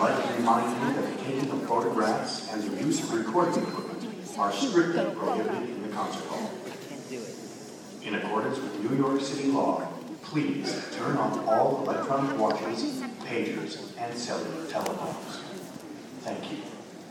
like to remind you that the taking of photographs and the use of recording equipment are strictly prohibited in the concert hall. In accordance with New York City law, please turn on all electronic watches, pagers, and cellular telephones. Thank you.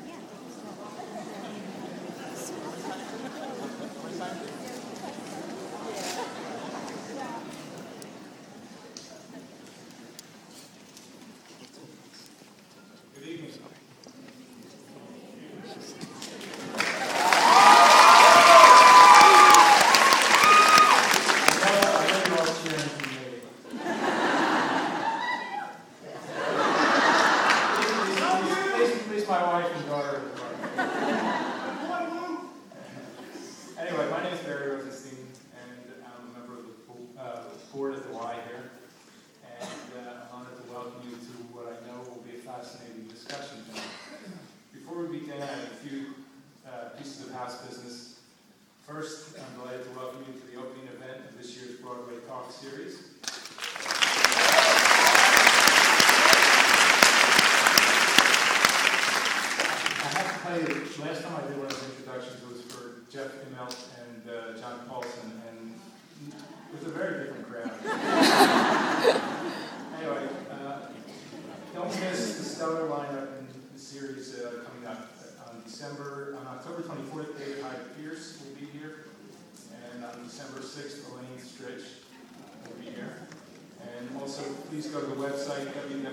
October 24th, David Hyde Pierce will be here, and on December 6th, Elaine Stritch will be here. And also, please go to the website,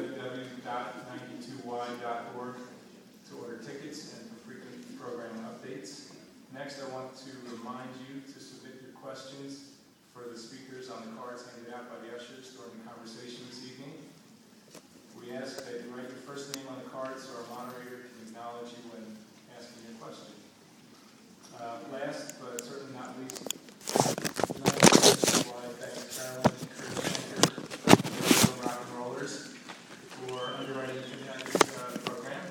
www.92y.org, to order tickets and for frequent program updates. Next, I want to remind you to submit your questions for the speakers on the cards handed out by the ushers during the conversation this evening. We ask that you write your first name on the card so our moderator can acknowledge you when asking your question. Last, but certainly not least, tonight I thank Carolyn and Kurt Schenker, the Rock and Rollers, for underwriting tonight's program.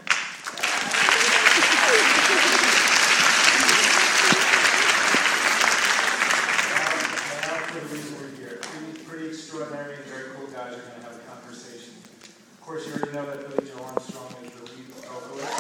Now for the reason we're here. Two pretty extraordinary and very cool guys are going to have a conversation. Of course, you already know that Billy Joe Armstrong is the lead vocalist.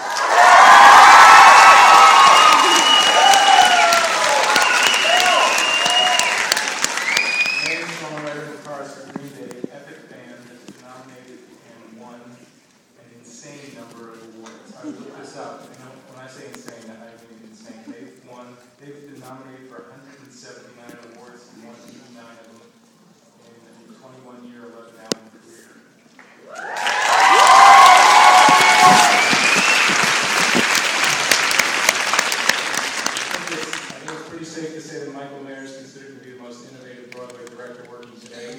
They've been nominated for 179 awards and won 89 of them in a 21-year, 11-album career. I think it's pretty safe to say that Michael Mayer is considered to be the most innovative Broadway director working today.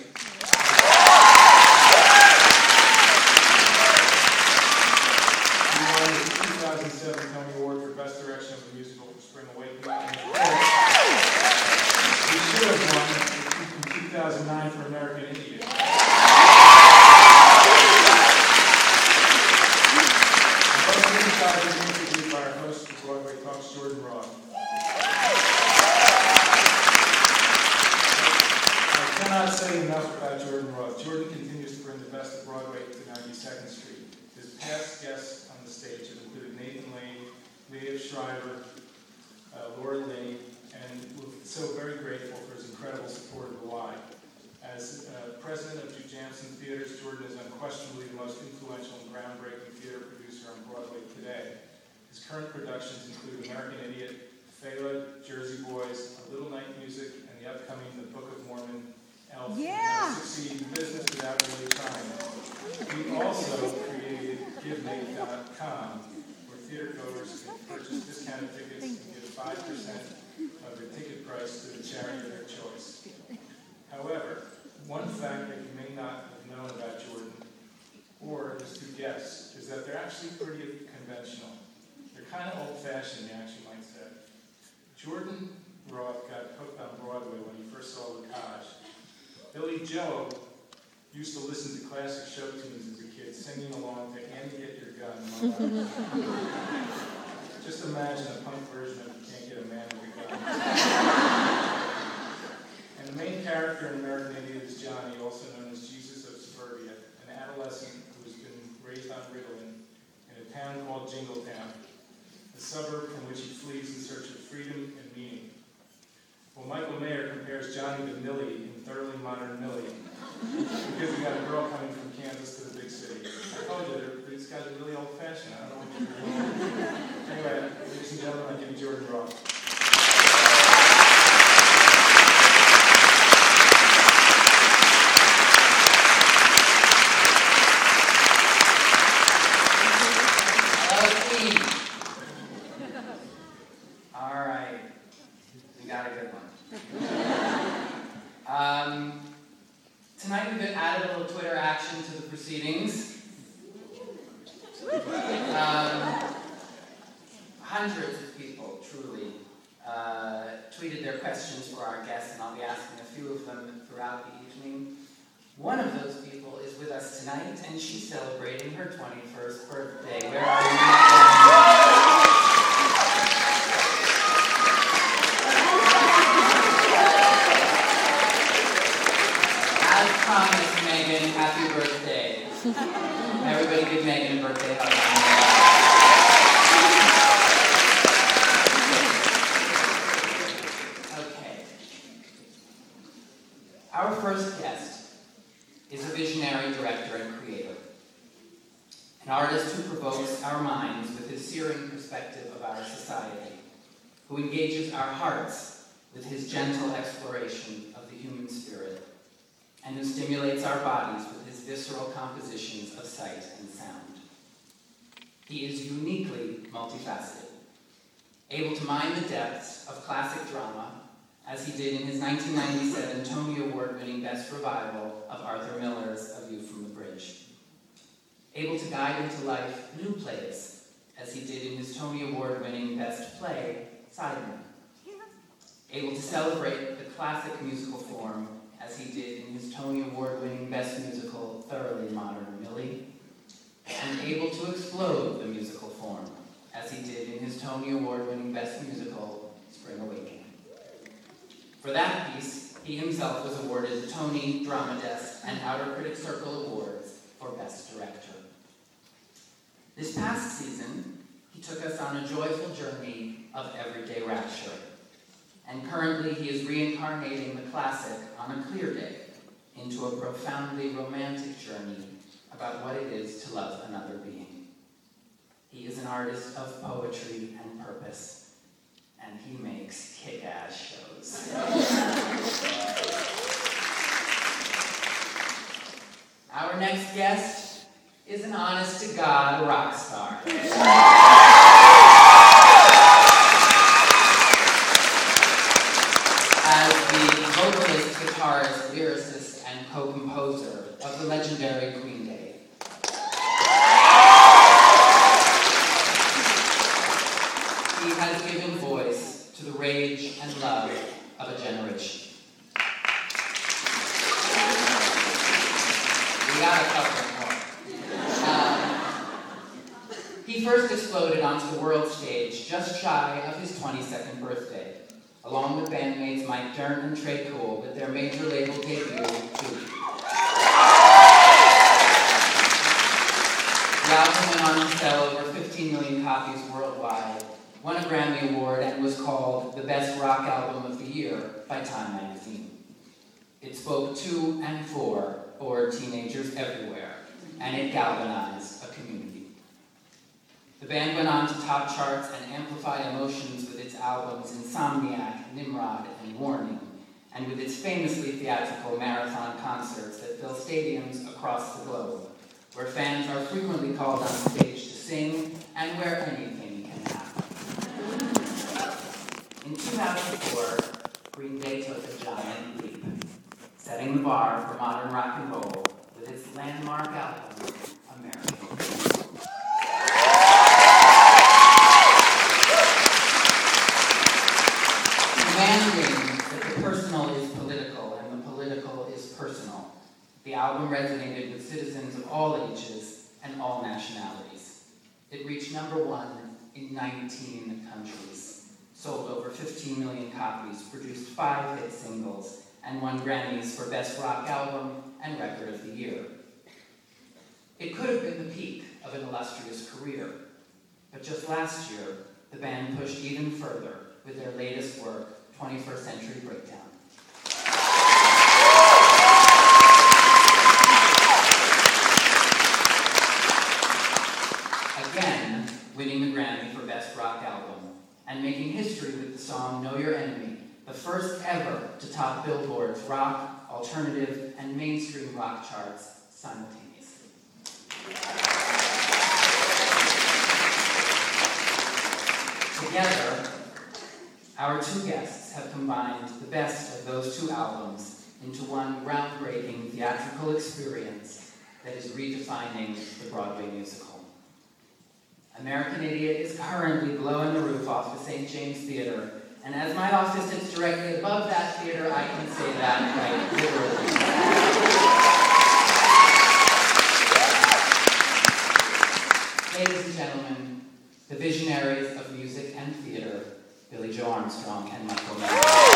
He won the 2007 Tony Award for Best Direction of a Musical for Spring Awakening. He should have won in 2009 for American Idiot. I'd like to be introduced by our host for Broadway Talks, Jordan Roth. I cannot say enough about Jordan Roth. Jordan continues to bring the best of Broadway to 92nd Street. His past guests on the stage have included Nathan Lane, Liev Schreiber, Laura Linney, and we're so very grateful for his incredible support of the Y. As president of Jujamcyn Theaters, Jordan is unquestionably the most influential and groundbreaking theater producer on Broadway today. His current productions include American Idiot, Fela, Jersey Boys, A Little Night Music, and the upcoming The Book of Mormon, Elf, and How to Succeed in Business Without Really Trying. He also created GiveMe.com, where theatergoers can purchase discounted tickets and give 5% of their ticket price to the charity of their choice. However, one fact that you may not have known about Jordan or his two guests is that they're actually pretty conventional. They're kind of old-fashioned, you actually might say. Jordan Roth got hooked on Broadway when he first saw La Cage. Billy Joe used to listen to classic show tunes as a kid, singing along to Annie Get Your Gun. Just imagine a punk version of You Can't Get a Man with a Gun. And the main character in American Idiot is Johnny, also known as Jesus of Suburbia, an adolescent who has been raised on Ritalin called Jingletown, a suburb from which he flees in search of freedom and meaning. Well, Michael Mayer compares Johnny to Millie in Thoroughly Modern Millie, because we got a girl coming from Kansas to the big city. I told you, these guys are really old-fashioned. I don't know what you're doing. Anyway, ladies and gentlemen, I give you Jordan Ross. Tonight we've added a little Twitter action to the proceedings. Hundreds of people, truly, tweeted their questions for our guests, and I'll be asking a few of them throughout the evening. One of those people is with us tonight, and she's celebrating her 21st birthday. Where are you? Promise, Megan, happy birthday. Everybody give Megan a birthday hug. Okay. Our first guest is a visionary director and creator. An artist who provokes our minds with his searing perspective of our society, who engages our hearts with his gentle exploration of the human spirit, and who stimulates our bodies with his visceral compositions of sight and sound. He is uniquely multifaceted, able to mine the depths of classic drama, as he did in his 1997 Tony Award-winning Best Revival of Arthur Miller's A View from the Bridge. Able to guide into life new plays, as he did in his Tony Award-winning Best Play, Sidemen. Able to celebrate the classic musical form, as he did in his Tony Award-winning Best Musical, Thoroughly Modern Millie, and able to explode the musical form, as he did in his Tony Award-winning Best Musical, Spring Awakening. For that piece, he himself was awarded the Tony, Drama Desk, and Outer Critics Circle Awards for Best Director. This past season, he took us on a joyful journey of everyday rapture. And currently he is reincarnating the classic On a Clear Day into a profoundly romantic journey about what it is to love another being. He is an artist of poetry and purpose, and he makes kick-ass shows. Our next guest is an honest-to-God rock star. As the vocalist, guitarist, lyricist, and co-composer of the legendary Green Day. He has given voice to the rage and love of a generation. We got a couple more. He first exploded onto the world stage just shy of his 22nd birthday, along with bandmates Mike Dirnt and Trey Cool with their major label debut, Dookie. The album went on to sell over 15 million copies worldwide, won a Grammy Award, and was called the Best Rock Album of the Year by Time magazine. It spoke to and for bored teenagers everywhere, and it galvanized a community. The band went on to top charts and amplify emotions with its albums Insomniac, Nimrod, and Warning, and with its famously theatrical marathon concerts that fill stadiums across the globe, where fans are frequently called on stage to sing, and where anything can happen. In 2004, Green Day took a giant leap, setting the bar for modern rock and roll with its landmark album, American. The band claims that the personal is political and the political is personal. The album resonated with citizens of all ages and all nationalities. It reached #1 in 19 countries, sold over 15 million copies, produced 5 hit singles, and won Grammys for Best Rock Album and Record of the Year. It could have been the peak of an illustrious career, But just last year, the band pushed even further with their latest work, 21st Century Breakdown. Again, winning the Grammy for Best Rock Album, and making history with the song Know Your Enemy, the first ever to top Billboard's rock, alternative, and mainstream rock charts simultaneously. Together, our two guests have combined the best of those two albums into one groundbreaking theatrical experience that is redefining the Broadway musical. American Idiot is currently blowing the roof off the St. James Theater, and as my office sits directly above that theater, I can say that quite literally. Ladies and gentlemen, the visionaries of music and theater, Billie Joe Armstrong and Michael Mann.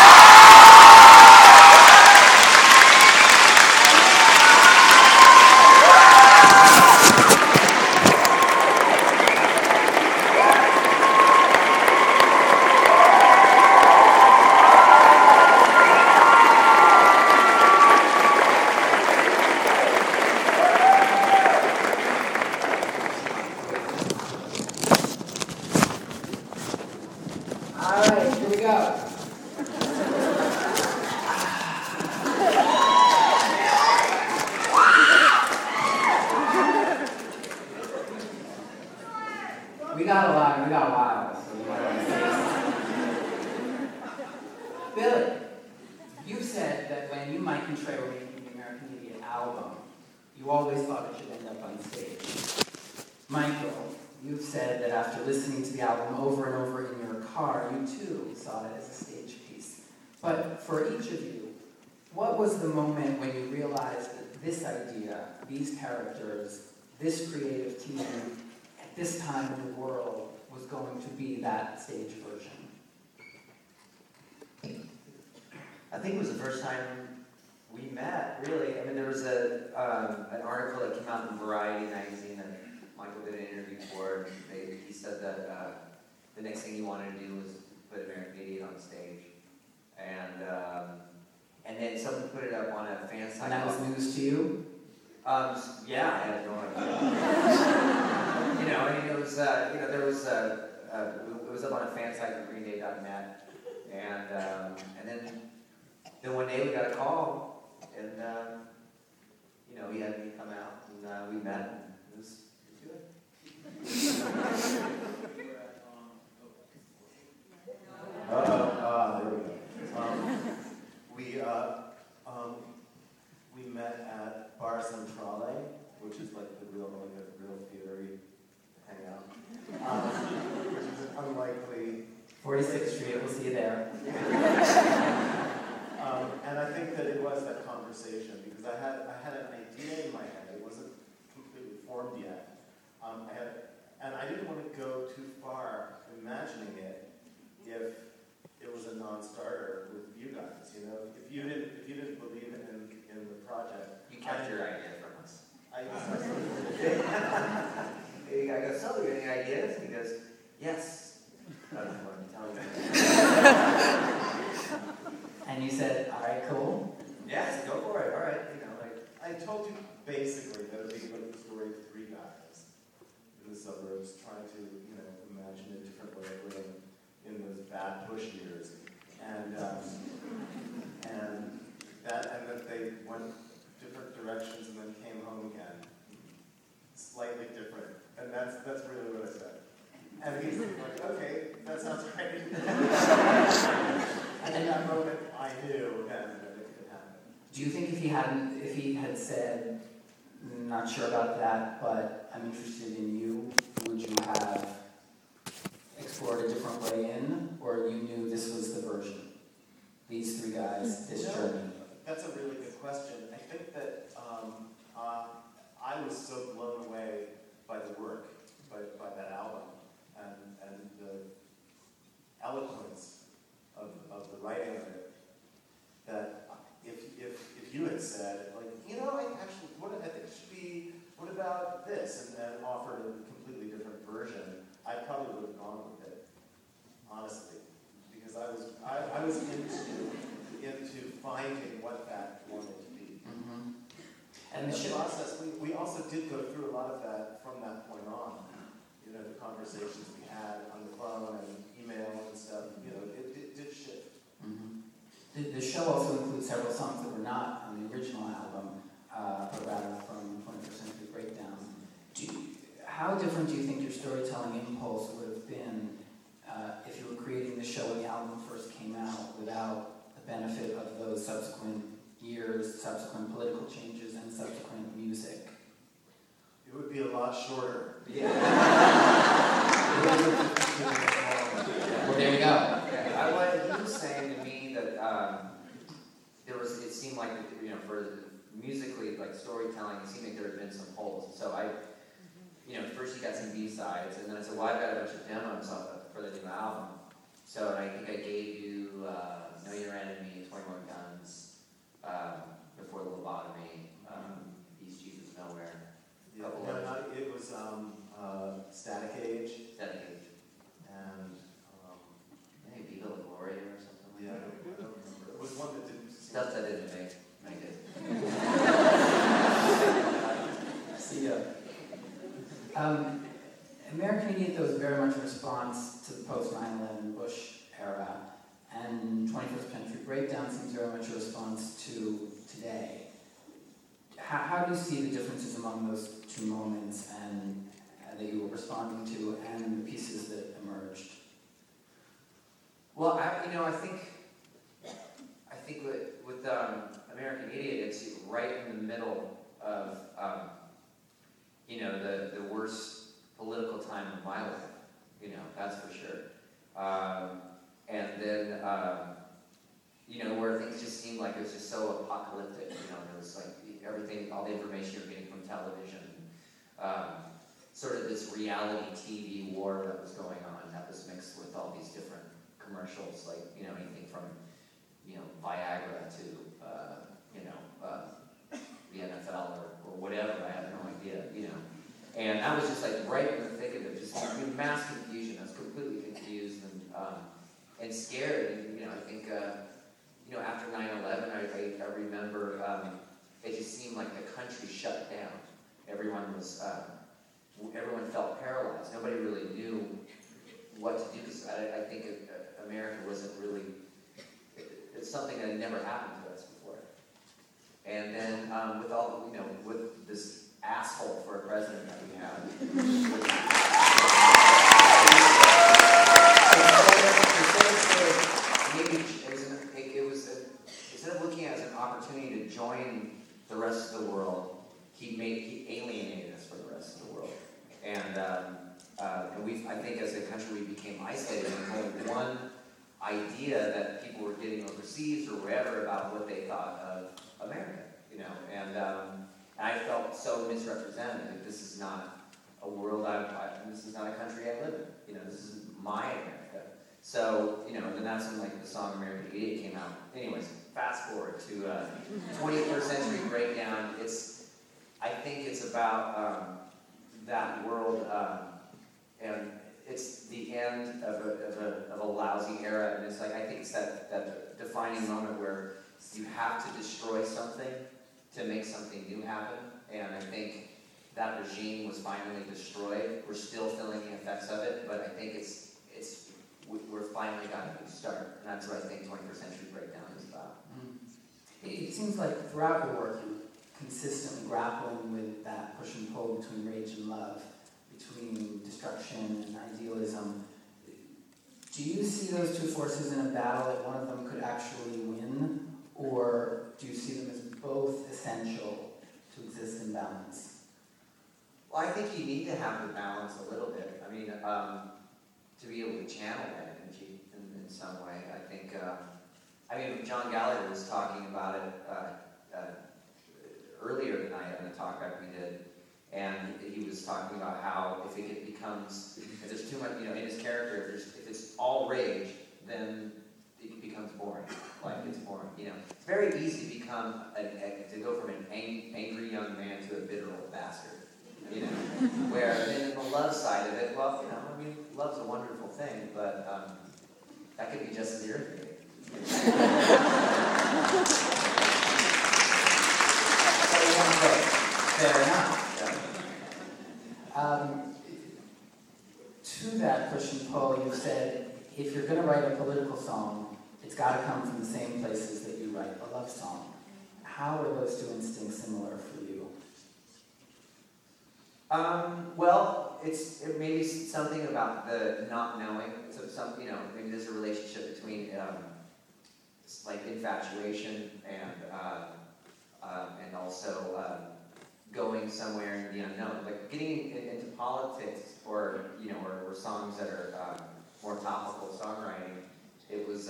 We got a while, so you might want to say something. Billie, you said that when you, Mike Contrary, were making the American Idiot album, you always thought it should end up on stage. Michael, you've said that after listening to the album over and over in your car, you too saw it as a stage piece. But for each of you, what was the moment when you realized that this idea, these characters, this creative team, at this time in the world, was going to be that stage version? I think it was the first time we met, really. I mean, there was an article that came out in Variety magazine that Michael did an interview for. He said that the next thing he wanted to do was put American Idiot on stage. And then someone put it up on a fan site. And that was news to you? Yeah, I had no idea. It was, there was, it was up on a fan site at greenday.net. And then one day we got a call, and, he had me come out, and we met, and it was good. There we go. We met at Bar Centrale, which is like a real theater-y hangout. Which is unlikely. 46th Street, we'll see you there. And I think that it was that conversation, because I had an idea in my head. It wasn't completely formed yet. And I didn't want to go too far imagining it if it was a non-starter with you guys. If you didn't believe in the project, You kept your idea from us. I go, so you have any ideas? And he goes, yes. I don't know what to tell you. And you said, all right, cool. Yes, go for it. All right. I told you basically that it would be like the story of three guys in the suburbs trying to, imagine a different way of living in those bad Bush years, and that they went different directions and then came home again, slightly different, and that's really what I said. And he's like, okay, that sounds great. And in that moment, I knew that it could happen. Do you think if he had said, not sure about that, but I'm interested in you, would you have explored a different way in, or you knew this was the version? These three guys, this journey. That's a really good question. I think that I was so blown away by the work, by that album, and the eloquence of the writing of it, that if you had said, I think it should be, what about this, and then offered a completely different version, did go through a lot of that from that point on. You know, the conversations we had on the phone and email and stuff, you know, it did shift. The show also includes several songs that were not on the original album, but rather from 21st Century Breakdown. How different do you think your storytelling impulse would have been if you were creating the show when the album first came out without the benefit of those subsequent years, subsequent political changes, and subsequent music? It would be a lot shorter. Yeah. Well, there you go. He was saying to me that it seemed like, you know, for musically, like storytelling, it seemed like there had been some holes. So first you got some B-sides, and then I said, well, I've got a bunch of demos for the new album. So I think I gave you Know Your Enemy, 21 Guns, Before the Lobotomy, East Jesus Nowhere. Yeah, it was Static Age. Static Age. And maybe Viva La Gloria or something like yeah, that. I don't remember. It was one that didn't. Stuff that didn't make it. See ya. American Idiot, though, is very much a response to the post 9/11 Bush era, and 21st Century Breakdown seems very much a response to today. How do you see the differences among those two moments and that you were responding to, and the pieces that emerged? Well, I think with American Idiot, it's right in the middle of the worst political time of my life. That's for sure. And then where things just seemed like it was just so apocalyptic. It was like everything, all the information you're getting from television, sort of this reality TV war that was going on, that was mixed with all these different commercials, like anything from Viagra to the NFL or whatever. I have no idea. And I was just like right in the thick of it, just mass confusion. I was completely confused and scared. And I think after 9/11, I remember it just seemed like the country shut down. Everyone felt paralyzed. Nobody really knew what to do, because I think America wasn't really. It's something that had never happened to us before. And then with all with this asshole for a president that we have. Instead of looking at it as an opportunity to join the rest of the world, he alienated us from the rest of the world. And I think as a country we became isolated and only one idea that people were getting overseas or wherever about what they thought of America, and I felt so misrepresented. Like, this is not a world this is not a country I live in. This is my America. So, and then that's when the song American Idiot came out. Anyways, fast forward to 21st Century Breakdown. I think it's about that world, and it's the end of a lousy era, and it's I think it's that defining moment where you have to destroy something to make something new happen, and I think that regime was finally destroyed. We're still feeling the effects of it, but I think we're finally got a new start, and that's what I think 21st Century Breakdown is about. It seems like throughout your work you're consistently grappling with that push and pull between rage and love, between destruction and idealism. Do you see those two forces in a battle that one of them could actually win, or do you see them as both essential to exist in balance? Well, I think you need to have the balance a little bit. I mean, to be able to channel that energy in some way. I think, John Gallagher was talking about it earlier tonight on the talk back we did, and he was talking about how if there's too much, in his character, if it's all rage, then it becomes boring. It's boring. It's very easy to become to go from an angry young man to a bitter old bastard. Where then in the love side of it, love's a wonderful thing, but that could be just as irritating. Fair enough. Yeah. To that push and pull, you've said, if you're going to write a political song, it's got to come from the same places that you write a love song. How are those two instincts similar for you? Well, it may be something about the not knowing. So maybe there's a relationship between like infatuation and also going somewhere in the unknown. Like getting into politics or songs that are more topical songwriting. It was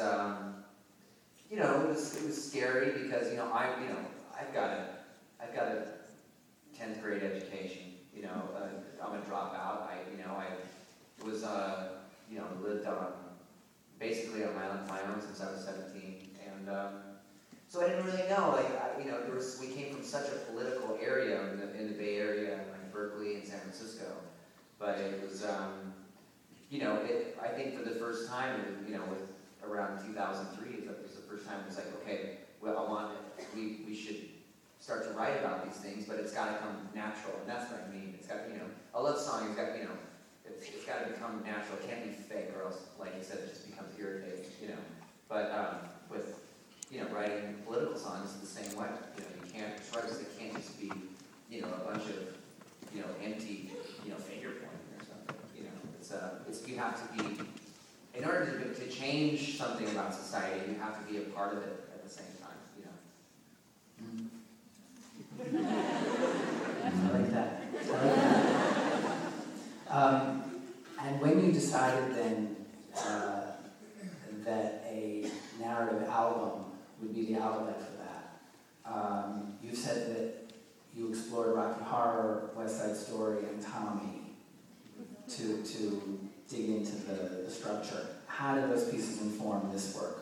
it was scary because I've got a 10th grade education. I'm a dropout. I was lived on basically on my own since I was 17, and so I didn't really know. We came from such a political area in the Bay Area, like Berkeley and San Francisco, but it was I think for the first time, with around 2003, that was the first time it was like, okay, well, we should start to write about these things, but it's got to come natural, and that's what I mean. It's got, a love song has got, it's got to become natural. It can't be fake, or else, like you said, it just becomes irritating, But with, writing political songs is the same way. You can't, trust it can't just be, a bunch of, empty, finger pointing or something. It's you have to be, in order to change something about society, you have to be a part of it at the same time, I like that. And when you decided then that a narrative album would be the outlet for that, you said that you explored Rocky Horror, West Side Story, and Tommy to dig into the structure. How did those pieces inform this work?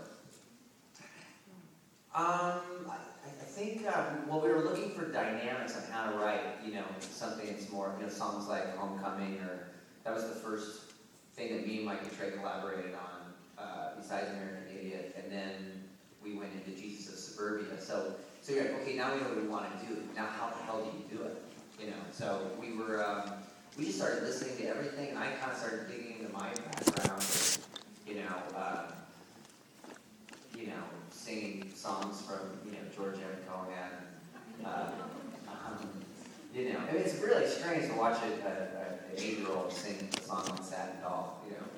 I think, we were looking for dynamics on how to write, something that's more, songs like Homecoming, or that was the first thing that me and Mike Trey collaborated on, besides American Idiot, and then we went into Jesus of Suburbia. So you're like, okay, now we know what we want to do. Now how the hell do you do it? So we just started listening to everything, and I kind of started digging into my background, singing songs from, George M. Cohan. It's really strange to watch an 8-year-old sing a song on Satin Doll,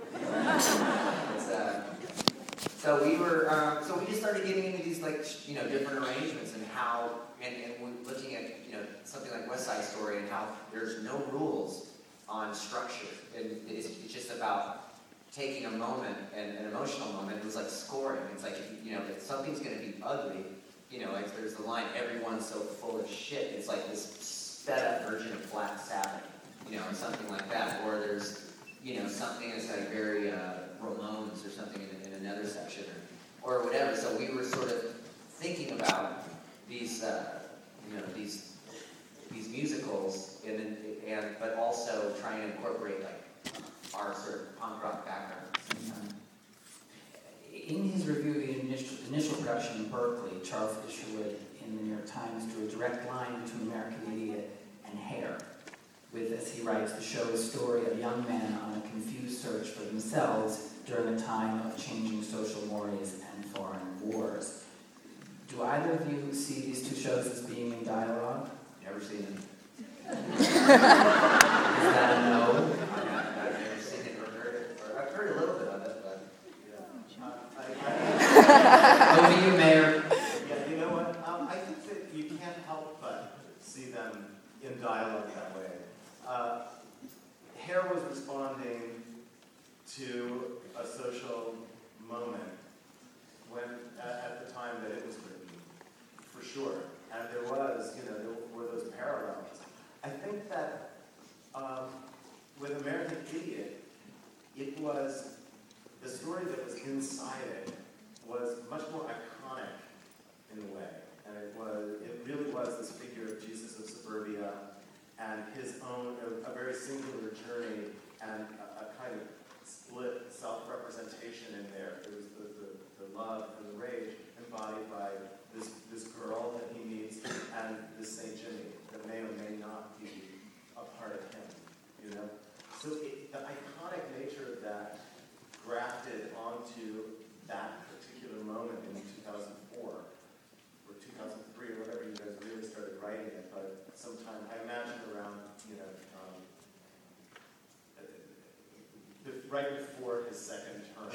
So we just started getting into these, different arrangements and how, and we're looking at, something like West Side Story and how there's no rules on structure. And it's just about taking a moment, and an emotional moment. It was like scoring. It's like, if something's going to be ugly, like there's the line, everyone's so full of shit. It's like this sped up version of Black Sabbath, or something like that. Or there's, something that's like very Ramones or something in another section, or whatever. So we were sort of thinking about these, these musicals, but also trying to incorporate our sort of punk rock background. In his review of the initial production in Berkeley, Charles Isherwood in the New York Times drew a direct line between American Idiot and Hair, with, as he writes, the show a story of young men on a confused search for themselves during a time of changing social mores and foreign wars. Do either of you see these two shows as being in dialogue? Never seen them. Is that a no? I've never seen it or heard it. I've heard a little bit of it, but Over you, Mayor. Yeah, you know what? I think that you can't help but see them in dialogue that way. Hair was responding to a social moment when, at the time that it was written, for sure. And there were those parallels. I think that with American Idiot, it was, the story that was inside it was much more iconic in a way. And it really was this figure of Jesus of Suburbia and his own, a very singular journey and a kind of split self-representation in there. There was the love and the rage embodied by this girl that he meets and this St. Jimmy that may or may not be a part of him. you know? So the iconic nature of that grafted onto that particular moment in 2004, or 2003, or whatever you guys really started writing it, but sometime, I imagine around, you know, right before his second term,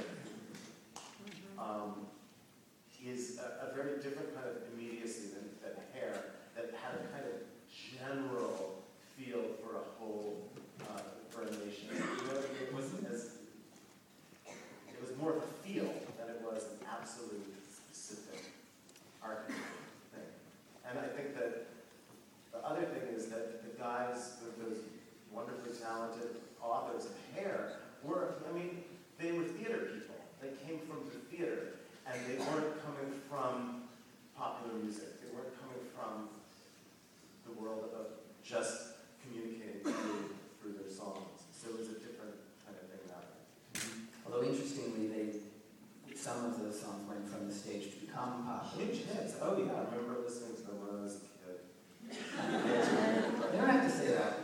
is a very different kind of immediacy than Hair, that had a kind of general feel for a whole, for a nation. You know, it wasn't as, it was more of a feel than it was an absolute specific archetype thing. And I think that the other thing is that the guys, those wonderfully talented authors of Hair, were, I mean, they were theater people. They came from the theater, and they weren't coming from popular music. They weren't coming from the world of just communicating through their songs. So it was a different kind of thing about it. Although interestingly, some of those songs went from the stage to become popular. Huge hits. Oh yeah, I remember listening to them when I was a kid. You don't have to say that.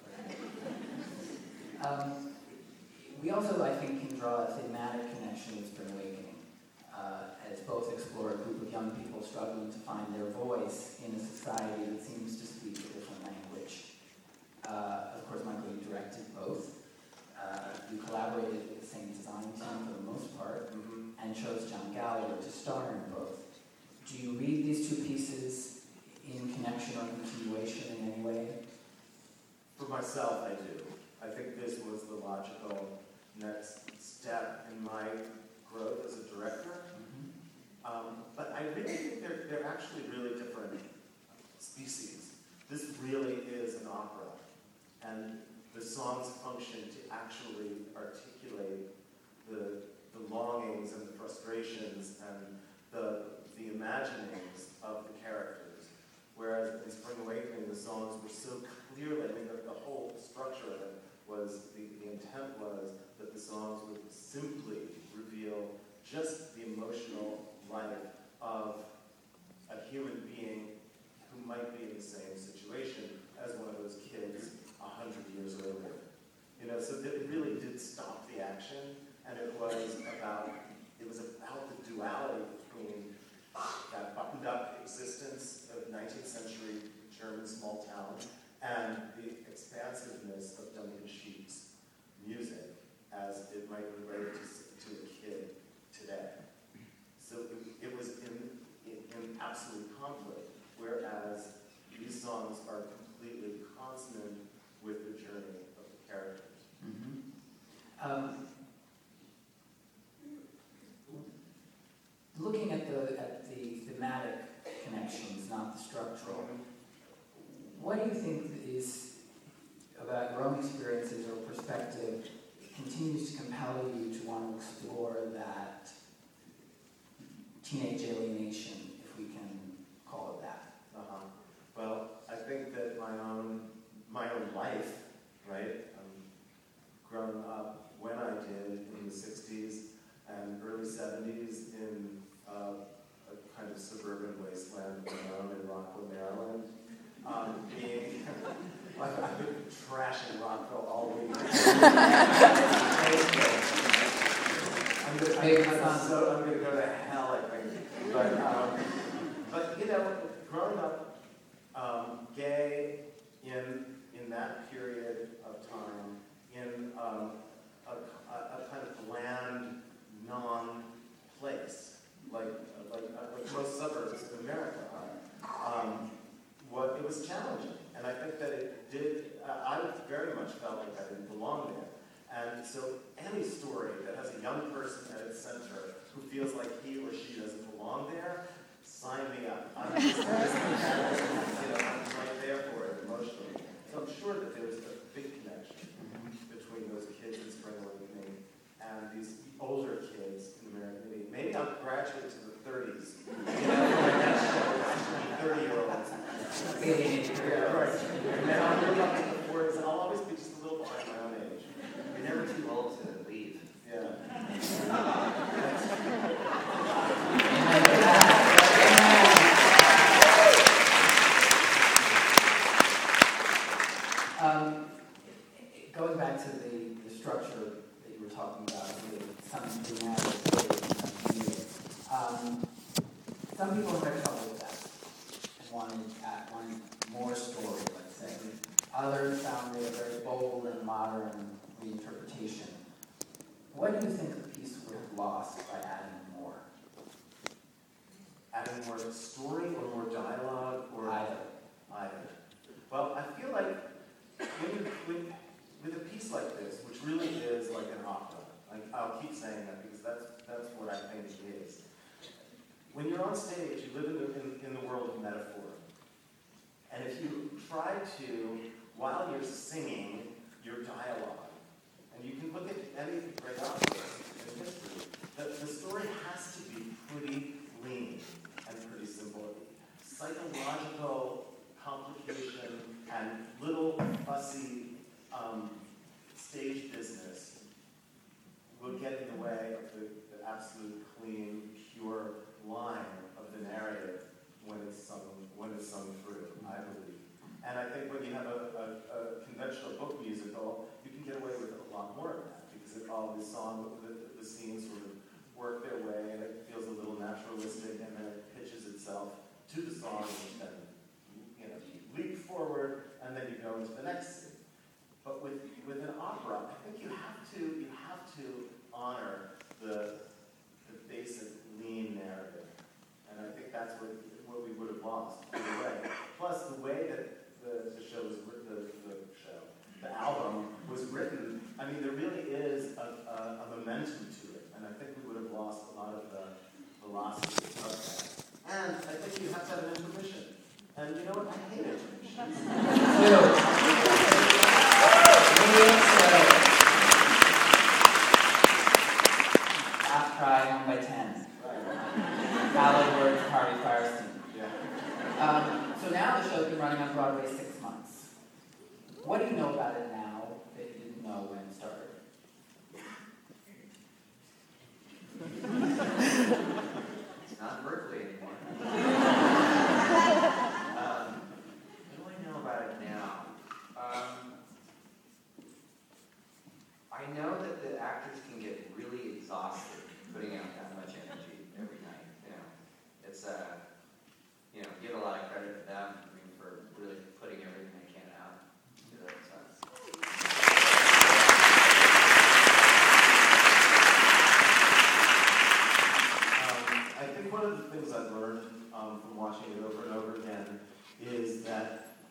We also, I think, can draw a thematic connection with Spring Awakening, as both explore a group of young people struggling to find their voice in a society that seems to speak a different language. Of course, Michael, you directed both. You collaborated with the same design team for the most part, and chose John Gallagher to star in both. Do you read these two pieces in connection or continuation in any way? For myself, I do. I think this was the logical next step in my growth as a director. But I really think they're actually really different species. This really is an opera. And the songs function to actually articulate the longings and the frustrations and the imaginings of the characters. Whereas in Spring Awakening, the songs were so clearly, I mean, the whole structure of it was, the intent was that the songs would simply reveal just the emotional life of a human being who might be in the same situation as one of those kids 100 years earlier. You know, so it really did stop the action, and it was about the duality between that buttoned-up existence of 19th century German small town and the expansiveness of Duncan Sheep's music as it might relate to a kid today. So it was in absolute conflict, whereas these songs are completely consonant with the journey of the characters. Looking at the thematic connections, not the structural, what do you think is, about your own experiences or perspective, continues to compel you to want to explore that teenage alienation, if we can call it that? Well, I think that my own life, right, growing up when I did in the 60s and early 70s in a kind of suburban wasteland of my own in Rockville, Maryland, being, like, I've been trashing Rockville all week. I'm going to go to hell, I think. But you know, growing up gay in that period of time, in a kind of bland, non-place, like most suburbs of America are, it was challenging. And I think that it did, I very much felt like I didn't belong there. And so any story that has a young person at its center who feels like he or she doesn't belong there, sign me up. I'm right there for it emotionally. So I'm sure that there's a big connection between those kids in Spring Awakening and these older kids in American Idiot. Maybe I'll graduate to the 30s. You know, my next show will actually be 30-year-olds. Yeah, right. And then I'll really up to the 40s, and I'll always be just a little behind my own age. You're never too old to leave. Yeah. going back to the structure that you were talking about, with some dramatic stage, some people have had trouble with that and wanted more story, let's say. Others found it a very bold and modern reinterpretation. What do you think the piece would have lost by adding more? Adding more story or more dialogue or Either. Well, I feel like with a piece like this, which really is like an opera, like I'll keep saying that because that's what I think it is. When you're on stage, you live in the world of metaphor. And if you try to, while you're singing your dialogue, and you can look at any great operas in history, the story has to be pretty lean and pretty simple. Psychological complication and little fussy stage business will get in the way of the absolute clean, pure line of the narrative when it's sung through, I believe. And I think when you have a conventional book musical, you can get away with a lot more of that because all the scenes sort of work their way and it feels a little naturalistic and then it pitches itself to the song and then you leap forward and then you go into the next scene. But with an opera, I think you have to honor the basic lean narrative. And I think that's what we would have lost in a way. Plus the way that the show was written, the album was written, I mean there really is a momentum to it. And I think we would have lost a lot of the velocity of that. And I think you have to have an intermission. And you know what? I hate intermissions. Half Cry, 1 by 10. Ballad words, Harvey Firestein. Yeah. So now the show's been running on Broadway 6 months. What do you know about it now that you didn't know when it started? It's not Berkeley anymore. What do I know about it now? I know that the actors can get really exhausted putting out that much energy every night. It's give a lot of credit to them for really putting everything they can out. I think one of the things I've learned from watching it over and over again is that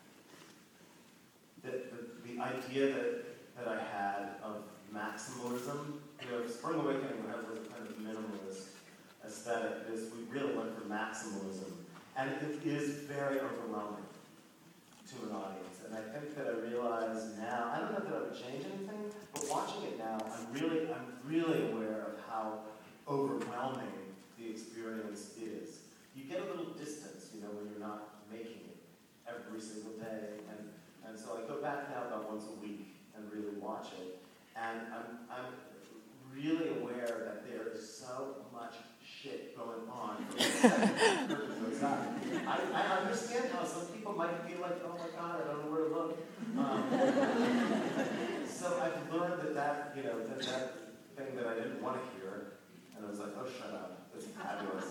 the idea that I had of maximalism, Spring Awakening has a kind of minimalist aesthetic. We really went for maximalism, and it is very overwhelming to an audience. And I think that I realize now, I don't know that I would change anything, but watching it now, I'm really aware of how overwhelming the experience is. You get a little distance, when you're not making it every single day. And so I go back now about once a week and really watch it. And I'm really aware that there is so much shit going on. I understand how some people might feel like, oh my God, I don't know where to look. So I've learned that thing that I didn't want to hear, and I was like, oh, shut up. It's fabulous.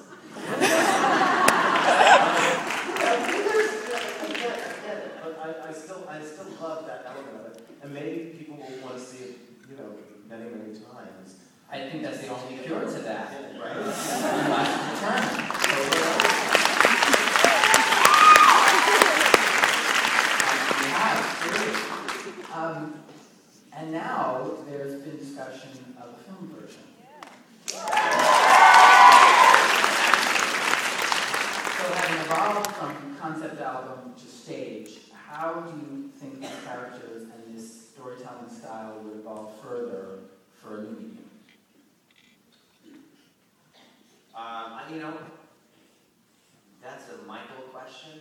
I get it, but I still love that element of it. And maybe people will want to see it, many, many times. I think that's the only cure to that. Right. You must return. We have, clearly. And now there's been discussion of a film version. So having evolved from concept album to stage, how do you think these characters and this storytelling style would evolve further for a new medium? That's a Michael question.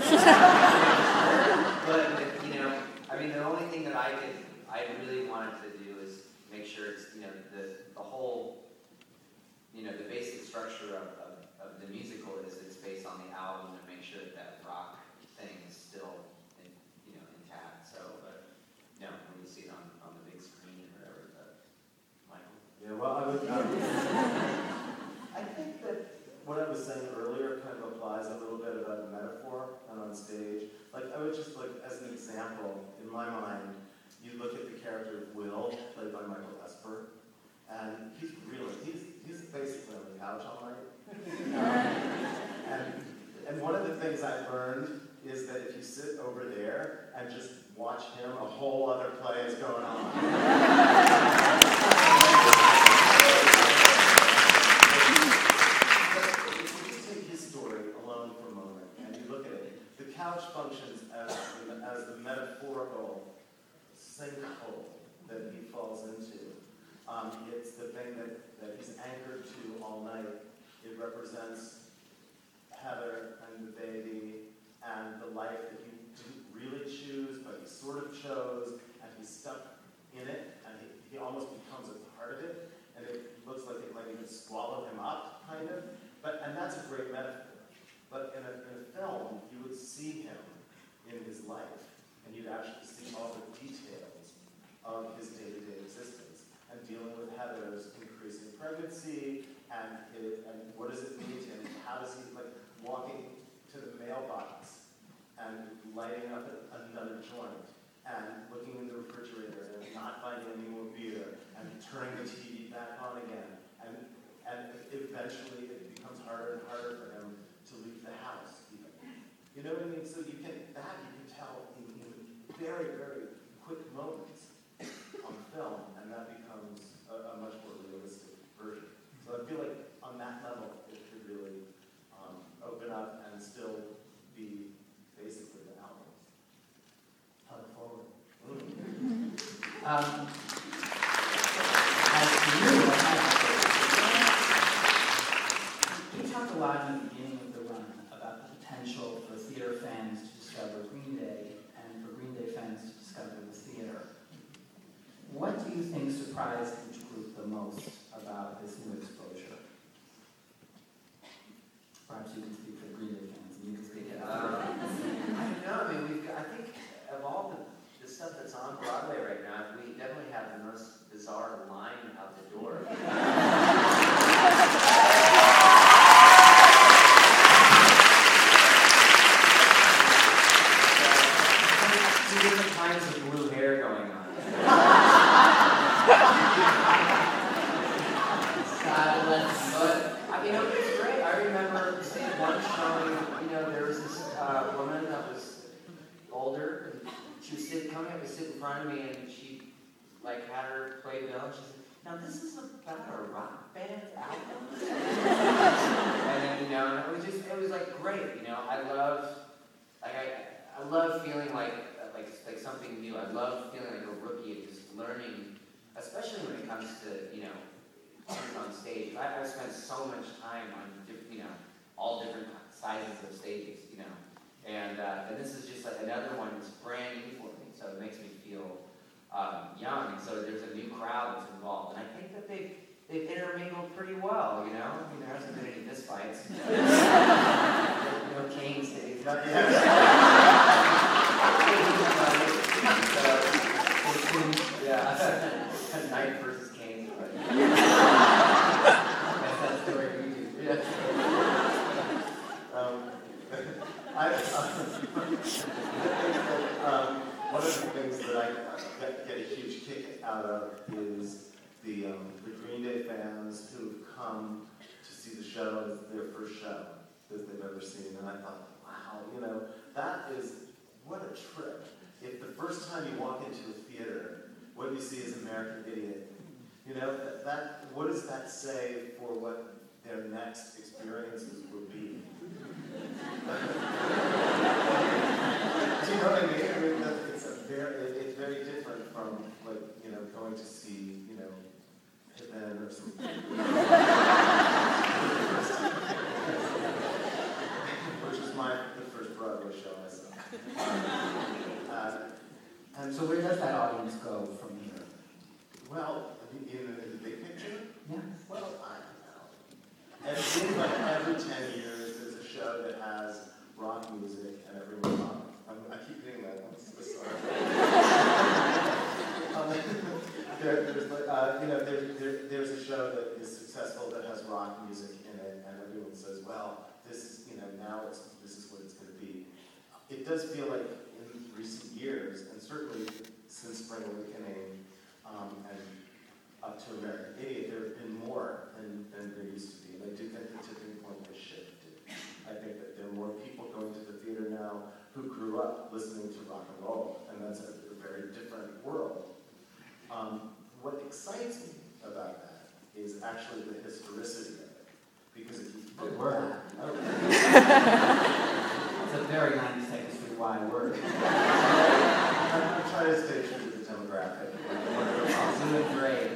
But the only thing that I really wanted to do is make sure it's the whole the basic structure of the musical is it's based on the album and make sure that rock thing is still intact. So, but no, when you see it on Yeah, well, I think that what I was saying earlier kind of applies a little bit about the metaphor and on stage. Like, I would just, like, as an example, in my mind, you look at the character of Will, played by Michael Esper, and he's basically on the couch all night. And one of the things I've learned is that if you sit over there and just watch him, a whole other play is going on. If you just take his story alone for a moment and you look at it, the couch functions as the metaphorical sinkhole that he falls into. It's the thing that he's anchored to all night. It represents Heather and the baby and the life that he didn't really choose, but he sort of chose, and he's stuck in it, and he almost becomes a part of it, and it looks like it might even swallow him up, kind of. And that's a great metaphor. But in a film, you would see him in his life, and you'd actually see all the details of his day-to-day existence, and dealing with Heather's increasing pregnancy, and what does it mean to him? How does he, like, walking to the mailbox and lighting up another joint and looking in the refrigerator and not finding any more beer and turning the TV back on again, and eventually it becomes harder and harder for him to leave the house even. You know what I mean? So you can tell in very, very quick moments on film, and that becomes a much more realistic version. So I feel like on that level it could really open up and still be basically the album. Tug forward. As for you, you talked a lot in the beginning of the run about the potential for theater fans to discover Green Day and for Green Day fans to discover the theater. What do you think surprised each group the most about this new exposure? Perhaps you can speak for the Green Day fans, and you can speak it out. I don't know. I mean, I think of all the stuff that's on Broadway right now, we definitely have the most bizarre line out the door. Two different kinds of blue hair going on. But, it's great. I remember seeing one showing, there was this woman that was older, and she was coming up to sit in front of me, and she, had her play bill, and she said, "Now this is about a rock band album?" And then, it was great, I love feeling like something new. I love feeling like a rookie and just learning, especially when it comes to, on stage. I've spent so much time on, all different sizes of stages, and this is just another one that's brand new for me, so it makes me feel young, and so there's a new crowd that's involved, and I think that they've intermingled pretty well, there hasn't been any fistfights. No cane stays. Yeah, Knight versus Kane. That's that story we do. Yeah. One of the things that I get a huge kick out of is the Green Day fans who've come to see the show as their first show that they've ever seen, and I thought, wow, that is, what a trip. If the first time you walk into a theater, what you see is American Idiot, what does that say for what their next experiences will be? Do you know what I mean? It's very different from going to see Hitman or something. Which is the first Broadway show I saw. And So where does that audience go from here? Well, in the big picture? Yeah. Well, I don't know. It seems like every 10 years there's a show that has rock music and everyone rock. I keep getting that. I'm so sorry. there's a show that is successful that has rock music in it, and everyone says, well, this is, now this is what it's going to be. It does feel like in recent years, and certainly since Spring Awakening and up to American Idiot, there have been more than there used to be. And I do think the tipping point has shifted. I think that there are more people going to the theater now who grew up listening to rock and roll, and that's a very different world. What excites me about that is actually the historicity of it. Because if you Good word. Okay. It's a very 92nd Street wide word. I'm trying to stay true to the demographic. Doing great.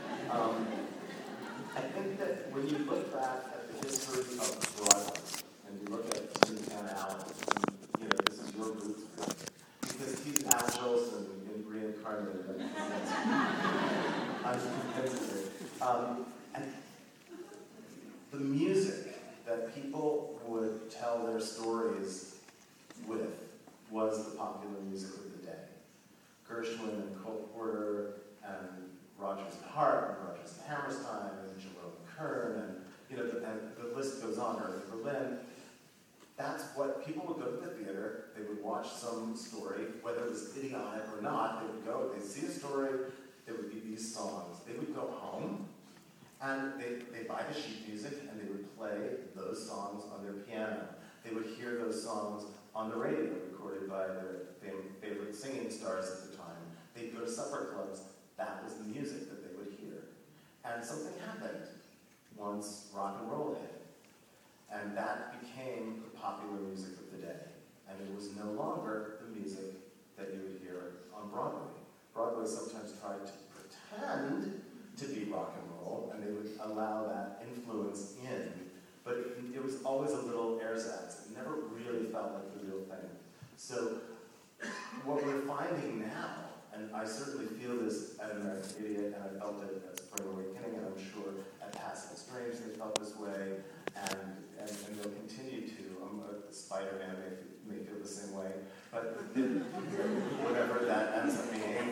I think that when you look back at the history of Broadway, and you look at Toontown Allen, this is your roots, because he's Al Jolson reincarnated. I'm convinced of it. And the music that people would tell their stories with was the popular music of the day. Gershwin and Cole Porter and Rodgers and Hart and Rodgers and Hammerstein and Jerome Kern and and the list goes on. Irving Berlin. That's what people would go to the theater. They would watch some story, whether it was idiotic or not. They would go. They'd see a story. There would be these songs. They would go home, and they'd buy the sheet music, and they would play those songs on their piano. They would hear those songs on the radio, recorded by their favorite singing stars at the time. They'd go to supper clubs. That was the music that they would hear. And something happened once rock and roll hit. And that became the popular music of the day. And it was no longer the music that you would hear on Broadway. Broadway sometimes tried to pretend to be rock and roll, and they would allow that influence in. But it was always a little ersatz. It never really felt like the real thing. So what we're finding now, and I certainly feel this at American Idiot, and I felt it at Spring Awakening, and I'm sure at Passing Strange they felt this way, and they'll continue to. Spider-Man may feel the same way, but whatever that ends up being.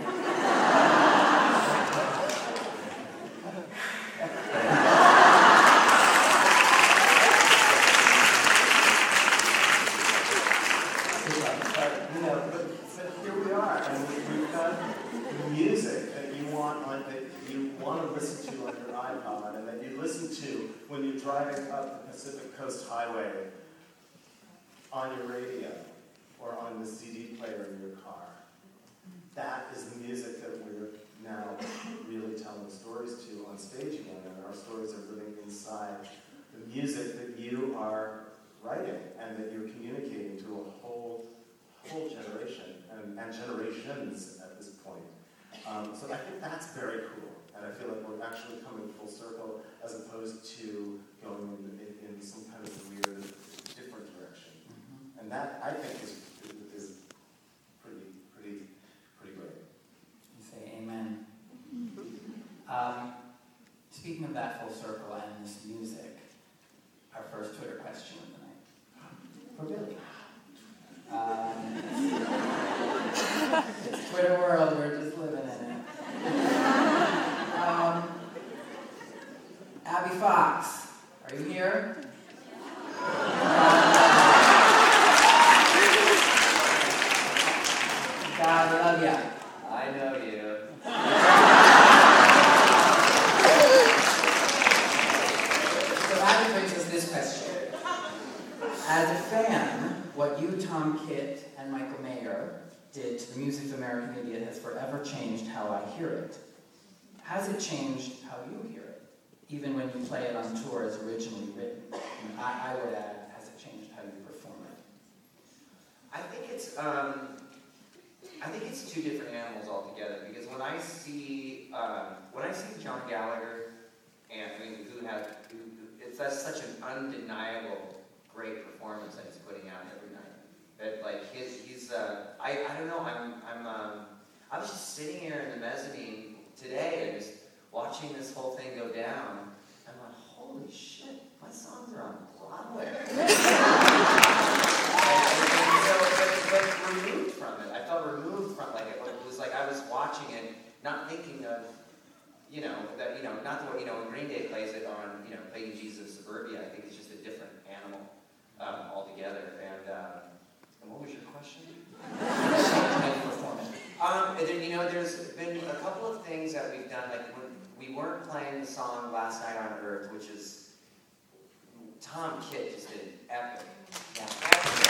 But here we are, and we've got music that you want to listen to on your iPod, and that you listen to when you're driving up the Pacific Coast Highway on your radio or on the CD player in your car. That is the music that we're now really telling stories to on stage again, and our stories are living inside the music that you are writing and that you're communicating to a whole generation and generations at this point. So I think that's very cool, and I feel like we're actually coming full circle as opposed to going in some kind of weird, different direction. And that, I think, is pretty great. You say amen. Speaking of that full circle and this music, our first Twitter question of the night. For Billy. It's Twitter world, we're just living in it. Abby Fox, are you here? God, I love ya. I know you. So that brings us this question. As a fan, what you, Tom Kitt, and Michael Mayer did to the music of American Idiot has forever changed how I hear it. Has it changed how you hear it? Even when you play it on tour as originally written? And I would add, has it changed how you perform it? I think it's two different animals altogether, because when I see John Gallagher, and that's such an undeniable great performance that he's putting out every night. That I don't know. I was just sitting here in the mezzanine today and just watching this whole thing go down. I'm like, holy shit, my songs are on Broadway. But removed from it. I felt removed from it. It was like I was watching it, not thinking of you know, that, you know, not the way, you know, when Green Day plays it on, you know, Begging Jesus of Suburbia, I think it's just a different animal altogether. And what was your question? And then, you know, there's been a couple of things that we've done, like when we weren't playing the song Last Night on Earth, which is, Tom Kitt just did epic. Yeah, epic.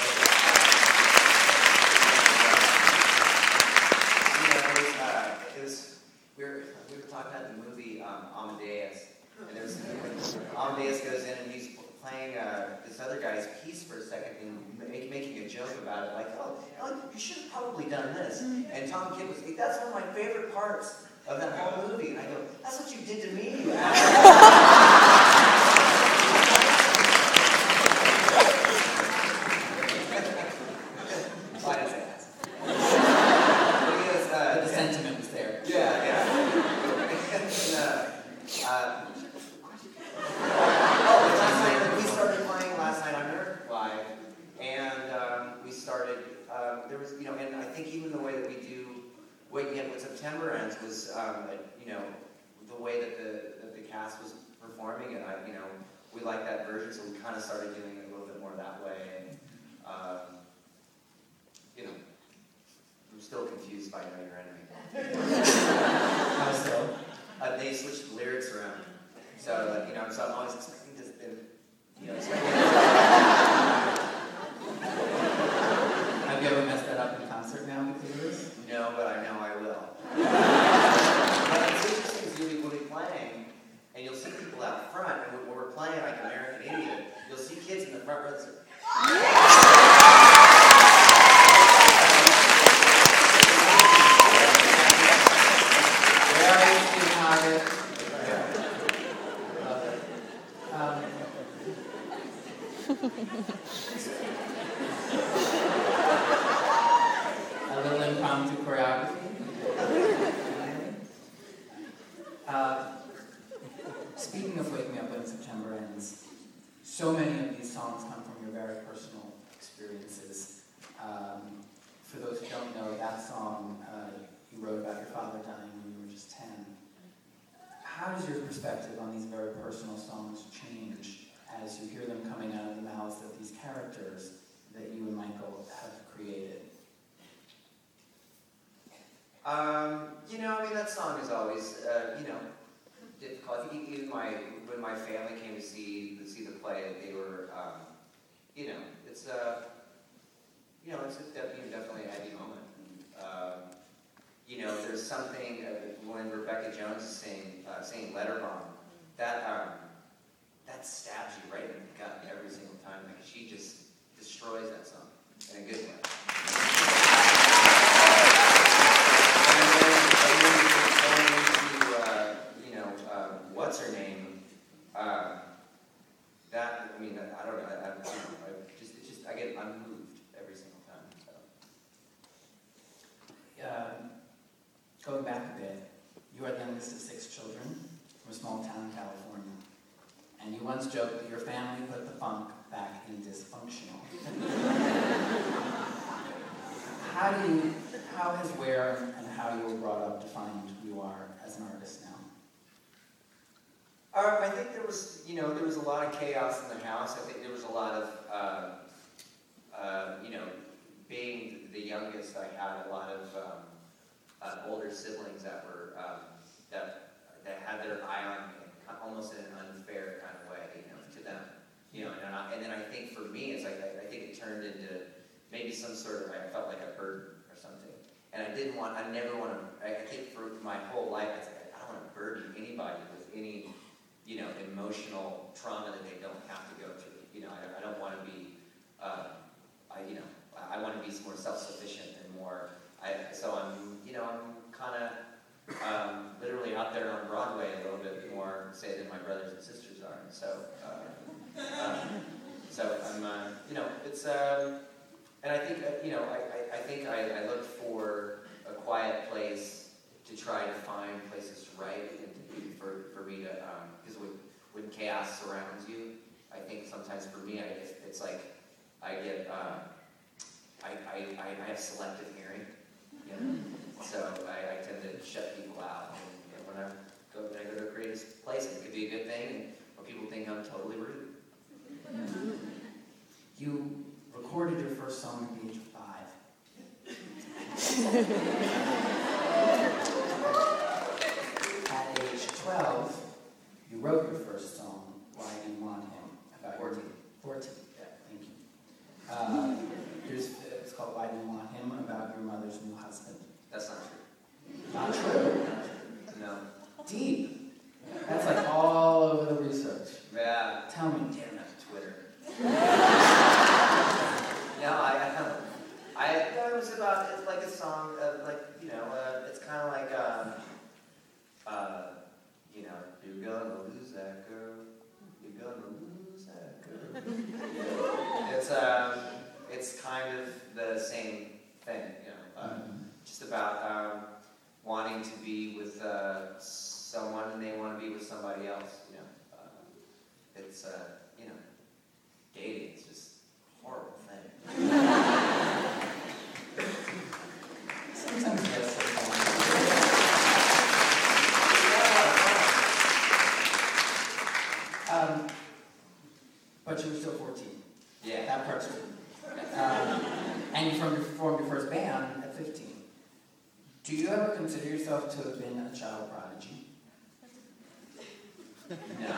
You know, we were talking about the movie Amadeus, and there's Amadeus goes in and he's playing this other guy's piece for a second and making a joke about it, like, oh, you should have probably done this. And Tom Kitt was, that's one of my favorite parts of that whole movie. And I go, that's what you did to me, you asshole. Why did I say that? Because The sentiment was there. yeah. Last night, we started playing Last Night on Earth live, and we started, there was, you know, and I think even the way that we do Wait Yet When September Ends was, you know, the way that the cast was performing it, you know, we liked that version, so we kind of started doing it a little bit more that way, and, you know, I'm still confused by Know Your Enemy. How so? They switched the lyrics around. So, like, you know, so I'm always expecting this, you know, Have you ever messed that up in concert now because of this? No, but I know I will. But it's interesting is you'll be playing, and you'll see people out front, and when we're playing like American Idiot, you'll see kids in the front row that say, A little impromptu choreography. Speaking of Wake Me Up When September Ends, so many of these songs come from your very personal experiences. For those who don't know, that song you wrote about your father dying when you were just 10. How does your perspective on these very personal songs change as you hear them coming out of the mouths of these characters that you and Michael have created? you know, I mean, that song is always, you know, difficult. I think even when my family came to see the play, they were, you know, it's you know, it's definitely a heavy moment. You know, there's something when Rebecca Jones is singing Letterbomb, that stabs you right in the gut every single time. Like, she just destroys that song in a good way. What's her name? That, I mean, I don't know. I'm moved every single time. So. Going back a bit, you are the youngest of 6 children from a small town in California, and you once joked that your family put the funk back in dysfunctional. How has where and how you were brought up defined who you are as an artist now? I think there was a lot of chaos in the house. I think there was a lot of, being the youngest, I had a lot of older siblings that were, that had their eye on me, almost in an unfair kind of way, to them. And then I think for me, it's like, I think it turned into maybe some sort of, I felt like a burden or something. And I never want to, I think for my whole life, it's like, I don't want to burden anybody with any, emotional trauma that they don't have to go through. I don't want to be, I want to be more self-sufficient and more, so I'm kind of literally out there on Broadway a little bit more, say, than my brothers and sisters are. And so, I'm, it's, and I think, I think I look for a quiet place to try to find places to write and for me to, because when chaos surrounds you, I think sometimes for me, it's like I get, I have selective hearing, so I tend to shut people out At age 12, you wrote your first song, Why Do You Want Him? About 14. 14, yeah, thank you. It's called Why Do You Want Him? About your mother's new husband. That's not true. Not true. No. Deep. That's like all over the research. Yeah. Tell me. Damn it, Twitter. No, it was about, it's like a song of, like, you know, it's kind of like, you know, you're gonna lose that girl, you're gonna lose that girl. It's kind of the same thing, you know, just about wanting to be with someone and they want to be with somebody else, you know. It's, you know, dating is just a horrible thing. Sometimes that's so fun. But you were still 14. Yeah. That part's true. And you formed your first band at 15. Do you ever consider yourself to have been a child prodigy? No.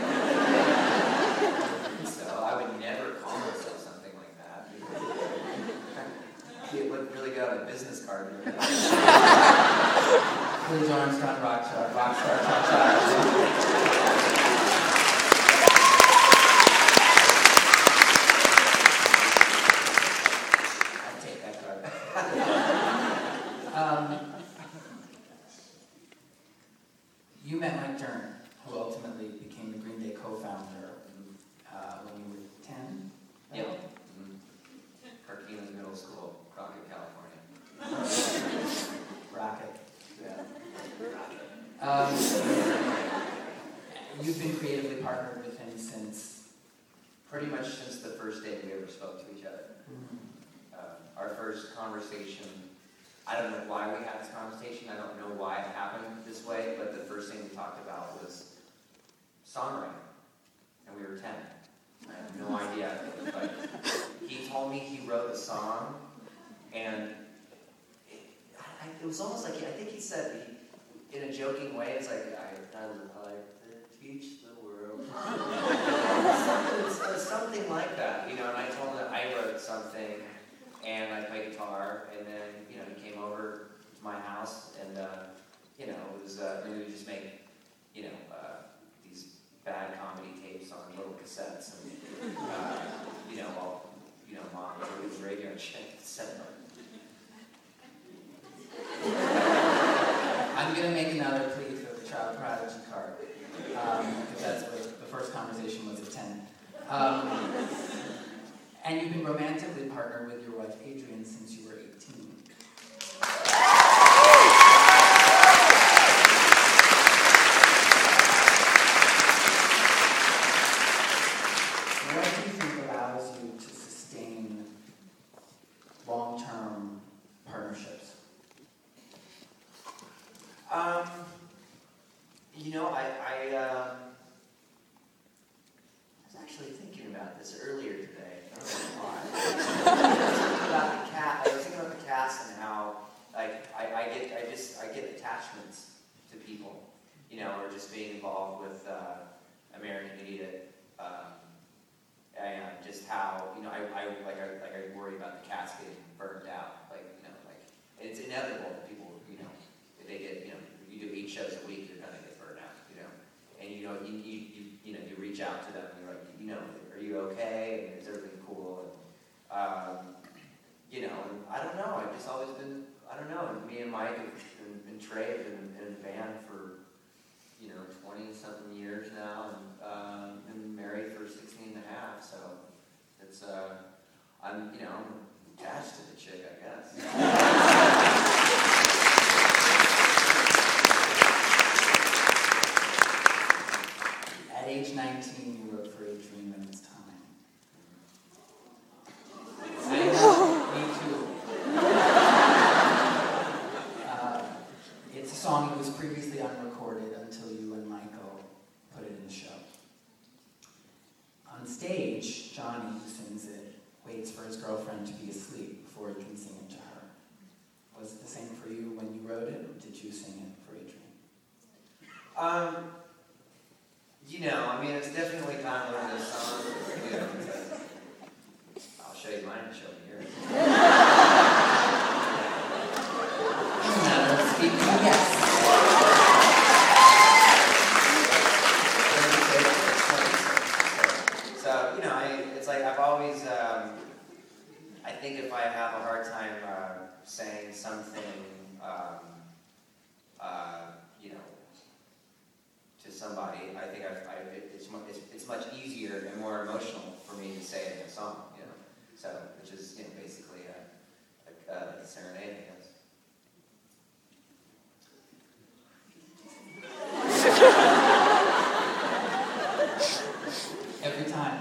So I would never call myself something like that. It would really go on a business card. Louis Armstrong, Rockstar, Cha-Cha. You met Mike Dirnt, who ultimately became the Green Day co-founder when you were 10? Yep. Carquinez Middle School, Crockett, California. Rocket. Yeah. You've been creatively partnered with him since? Pretty much since the first day we ever spoke to each other. Our first conversation, I don't know why we had this conversation, I don't know why it happened this way, but the first thing we talked about was songwriting. And we were 10. I have no idea. But he told me he wrote a song, and it was almost like, I think he said, in a joking way, it's like, I like to teach the world. something like that, you know, and I told him that I wrote something, and I played guitar, and then, you know, he came over to my house, and, you know, it was, maybe we just make, you know, these bad comedy tapes on little cassettes, and, you know, while, you know, Mom was radio and shit, cassette. I'm going to make another plea for the child prodigy card, because that's what the first conversation was at 10. And you've been romantically partnered with your wife Adrienne since you were 18. What do you think allows you to sustain long-term partnerships? You know, I was actually thinking about this earlier today. I don't know why. I was thinking about the cast and how, like, I get attachments to people, you know, or just being involved with American Idiot, and just how, you know, I worry about the cast getting burned out, like, you know, like, it's inevitable that people, you know, if they get, you know, you do 8 shows a week, you're gonna get burned out, you know, and you know, you reach out to them, and you're like, you know, are you okay, and is everything cool, and, you know, and I don't know, I've just always been, I don't know, and me and Mike and Trey have been in a band for, you know, 20-something years now, and been married for 16 and a half, so it's, I'm, you know, I'm attached to the chick, I guess. At age 19, you wrote For a Dream in Its Time. I know, me too. It's a song that was previously unrecorded until you and Michael put it in the show. On stage, Johnny, who sings it, waits for his girlfriend to be asleep before he can sing it to her. Was it the same for you when you wrote it, or did you sing it for Adrian? It's definitely kind of one of those songs, I'll show you mine and show you yours. It's a matter of speaking, yes. So, it's like I've always, I think if I have a hard time saying something, to somebody, I think it's much easier and more emotional for me to say it in a song, So, which is, basically a serenade, I guess. Every time.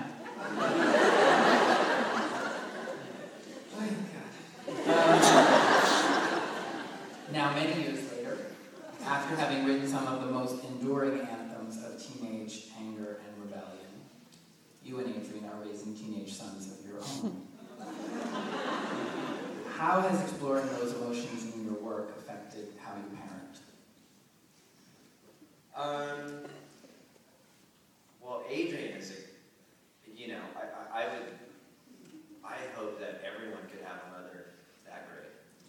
Now, many years later, after having written some of the most enduring anthems of teenage anger and rebellion, you and Adrian are raising teenage sons of your own. How has exploring those emotions in your work affected how you parent? Well, Adrian is I hope that everyone could have a mother that great,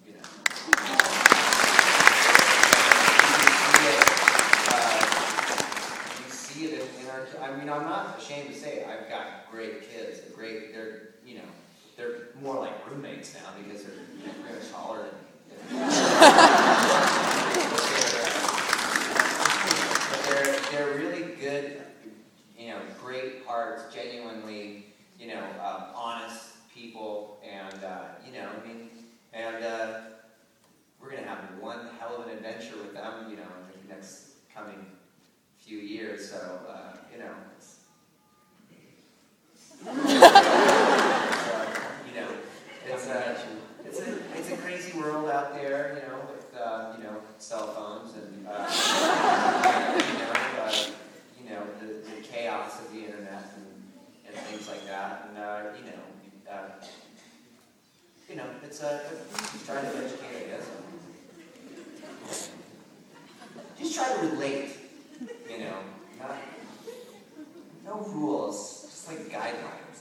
You see it in our, I'm not ashamed to say it. I've got great kids. They're more like roommates now because they're very taller than they're really good, great hearts, genuinely, honest people, and we're gonna have one hell of an adventure with them, in the next coming few years. So, it's a crazy world out there, with cell phones and the chaos of the internet and things like that, and it's just trying to educate, I guess. Just try to relate, no rules, just like guidelines.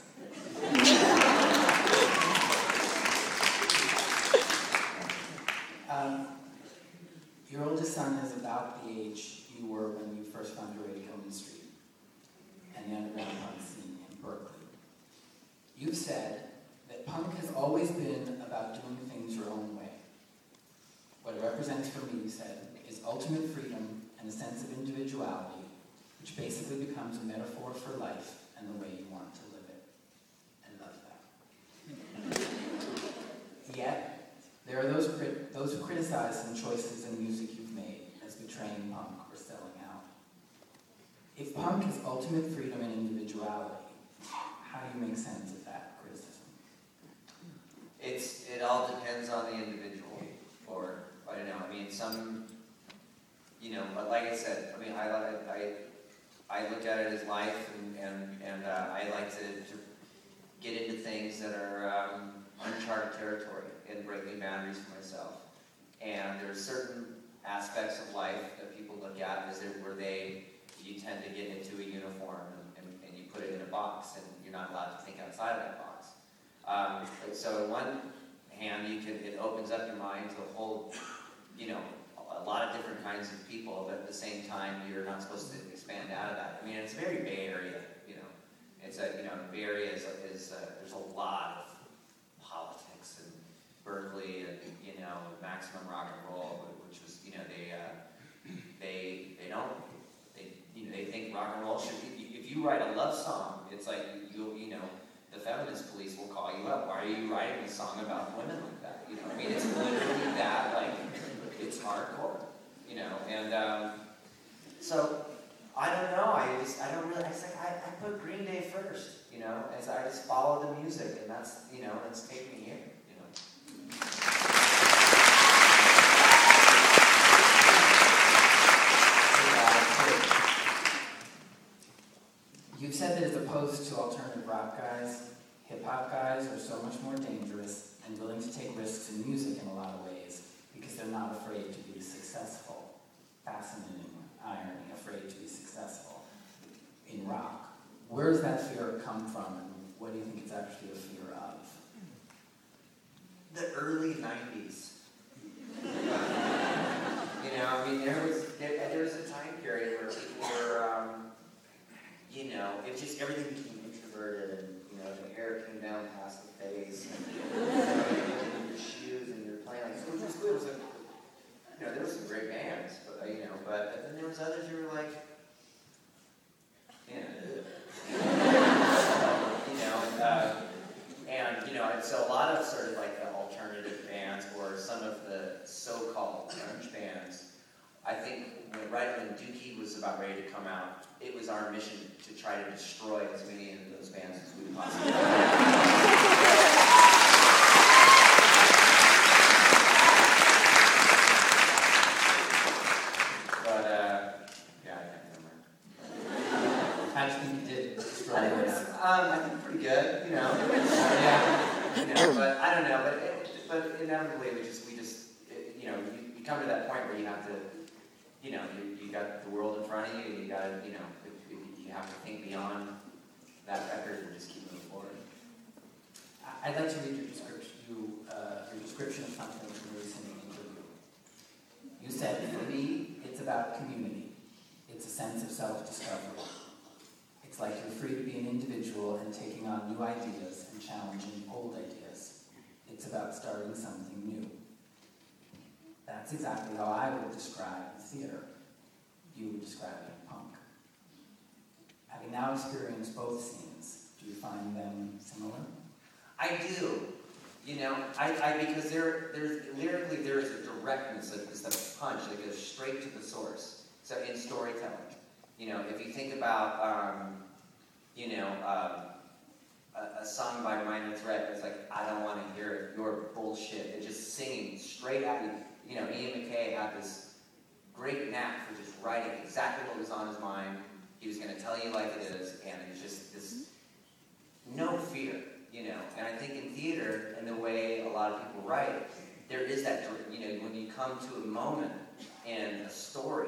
Your oldest son is about the age you were when you first found your way to Gilman Street and the underground punk scene in Berkeley. You've said that punk has always been about doing things your own way. What it represents for me, you said, is ultimate freedom and a sense of individuality, which basically becomes a metaphor for life and the way you want to live it. I love that. Yet, there are those who criticize some choices in music you've made as betraying punk or selling out. If punk is ultimate freedom and individuality, how do you make sense of that criticism? It all depends on the individual, or I don't know. Some, but like I said, I look at it as life, and I like to get into things that are uncharted territory and break new boundaries for myself. And there are certain aspects of life that people look at as where you tend to get into a uniform and you put it in a box, and you're not allowed to think outside of that box. So on one hand, it opens up your mind to a whole, a lot of different kinds of people, but at the same time, you're not supposed to expand out of that. It's very Bay Area, It's Bay Area is there's a lot of politics and Berkeley and maximum rock and roll, which was they think rock and roll should be. If you write a love song, it's like the feminist police will call you up. Why are you writing a song about women like that? It's literally that, it's hardcore, and so I don't know. I put Green Day first, as I just follow the music, and that's it's taken me here, You've said that as opposed to alternative rock guys, hip-hop guys are so much more dangerous and willing to take risks in music in a lot of ways, because they're not afraid to be successful. Fascinating irony, afraid to be successful in rock. Where does that fear come from, and what do you think it's actually a fear of? The early 90s. You know, I mean, there was a time period where people were, you know, it just, everything became introverted, and, you know, the hair came down past the face, and, you know, your shoes, and you're playing, like, so it was just cool. It was like, you know, there were some great bands, but, you know, but then there was others who were like, you know, and, you know, and so a lot of sort of like the alternative bands or some of the so-called grunge bands, I think right when Dookie was about ready to come out, it was our mission to try to destroy as many of those bands as we possibly could. But, yeah, I can't remember. How do you think you did destroy I think pretty good, you know. Yeah, you know, but I don't know. But inevitably, we just, you know, you come to that point where you have to, you know, you got the world in front of you, and you got to, you know, you have to think beyond that record and just keep moving forward. I'd like to read your description of something from a recent interview. You said, for me, it's about community. It's a sense of self-discovery. It's like you're free to be an individual and taking on new ideas and challenging old ideas. It's about starting something new. That's exactly how I would describe theater. You would describe it punk. Having now experienced both scenes, do you find them similar? I do. You know, because there's lyrically there is a directness, it's a punch that goes straight to the source. So in storytelling, you know, if you think about, you know, a song by Minor Threat, it's like, I don't want to hear it, your bullshit. It's just singing straight at you. You know, Ian MacKaye had this great knack for just writing exactly what was on his mind. He was going to tell you like it is, and it was just this no fear, you know. And I think in theater, and the way a lot of people write, there is that, you know, when you come to a moment in a story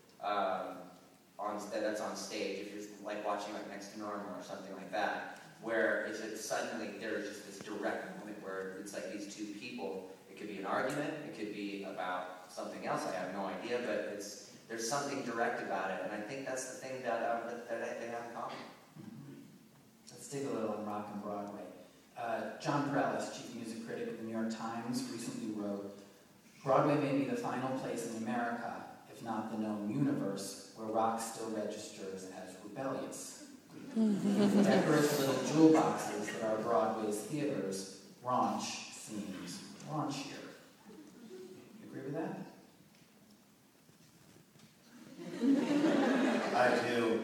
that's on stage, if you're like watching like Next to Normal or something like that, where it's suddenly there's just this direct moment where it's like these two people. It could be an argument, it could be about something else. I have no idea, but there's something direct about it, and I think that's the thing that they have in common. Mm-hmm. Let's dig a little on rock and Broadway. John Perellis, chief music critic of the New York Times, recently wrote, "Broadway may be the final place in America, if not the known universe, where rock still registers as rebellious. The decorous little jewel boxes that are Broadway's theaters, raunch seems raunchier." You agree with that? I do.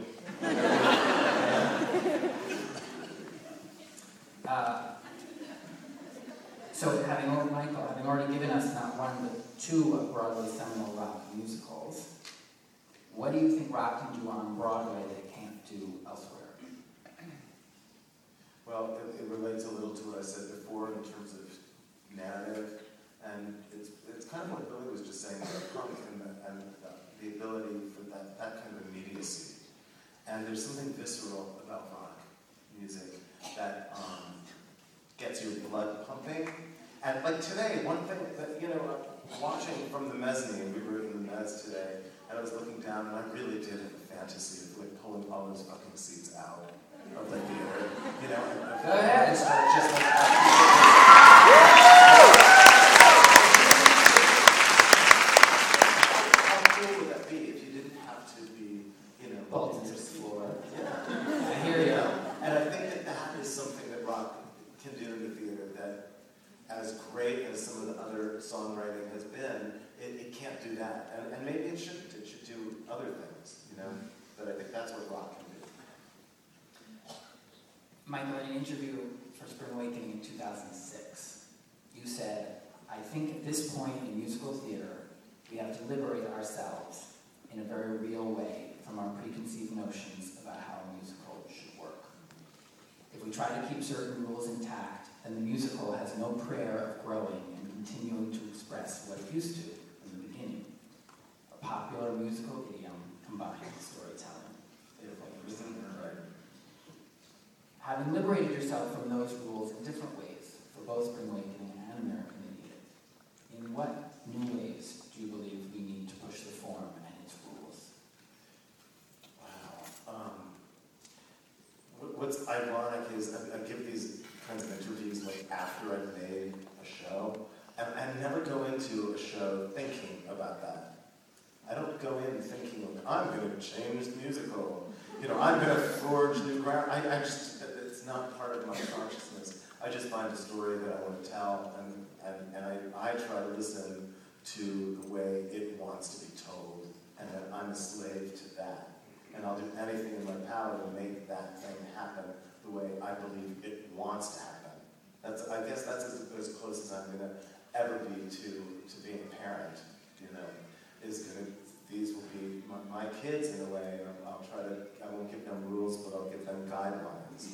So having already given us not one but two of Broadway's seminal rock musicals, what do you think rock can do on Broadway that it can't do elsewhere? Well, it relates a little to what I said before in terms of narrative, and it's kind of what Billy was just saying about punk and the ability for that kind of immediacy. And there's something visceral about rock music that gets your blood pumping. And like today, one thing that, you know, watching from the mezzanine, we were in the mezz today, and I was looking down, and I really did have a fantasy of like pulling all those fucking seats out of the theater, you know, and Go ahead. start just like how cool would that be if you didn't have to be, you know, Bolted to the floor. Yeah. I hear you. And I think that is something that rock can do in the theater that, as great as some of the other songwriting has been, it can't do that. And maybe it shouldn't. It should do other things, you know? But I think that's what rock can do. Michael, in an interview for Spring Awakening in 2006, you said, "I think at this point in musical theater, we have to liberate ourselves in a very real way from our preconceived notions about how a musical should work. If we try to keep certain rules intact, then the musical has no prayer of growing and continuing to express what it used to in the beginning. A popular musical idiom combined with storytelling. Beautiful. Right. Having liberated yourself from those rules in different ways for both Spring Awakening and American Idiot, in what new ways do you believe we need to push the form and its rules? Wow. What's ironic is I give these kinds of interviews like after I've made a show, and I never go into a show thinking about that. I don't go in thinking, I'm going to change the musical. I'm going to forge new ground. I just, it's not part of my consciousness. I just find a story that I want to tell, and I try to listen to the way it wants to be told, and that I'm a slave to that. And I'll do anything in my power to make that thing happen the way I believe it wants to happen. I guess that's as close as I'm going to ever be to being a parent, these will be my kids in a way, and I won't give them rules, but I'll give them guidelines.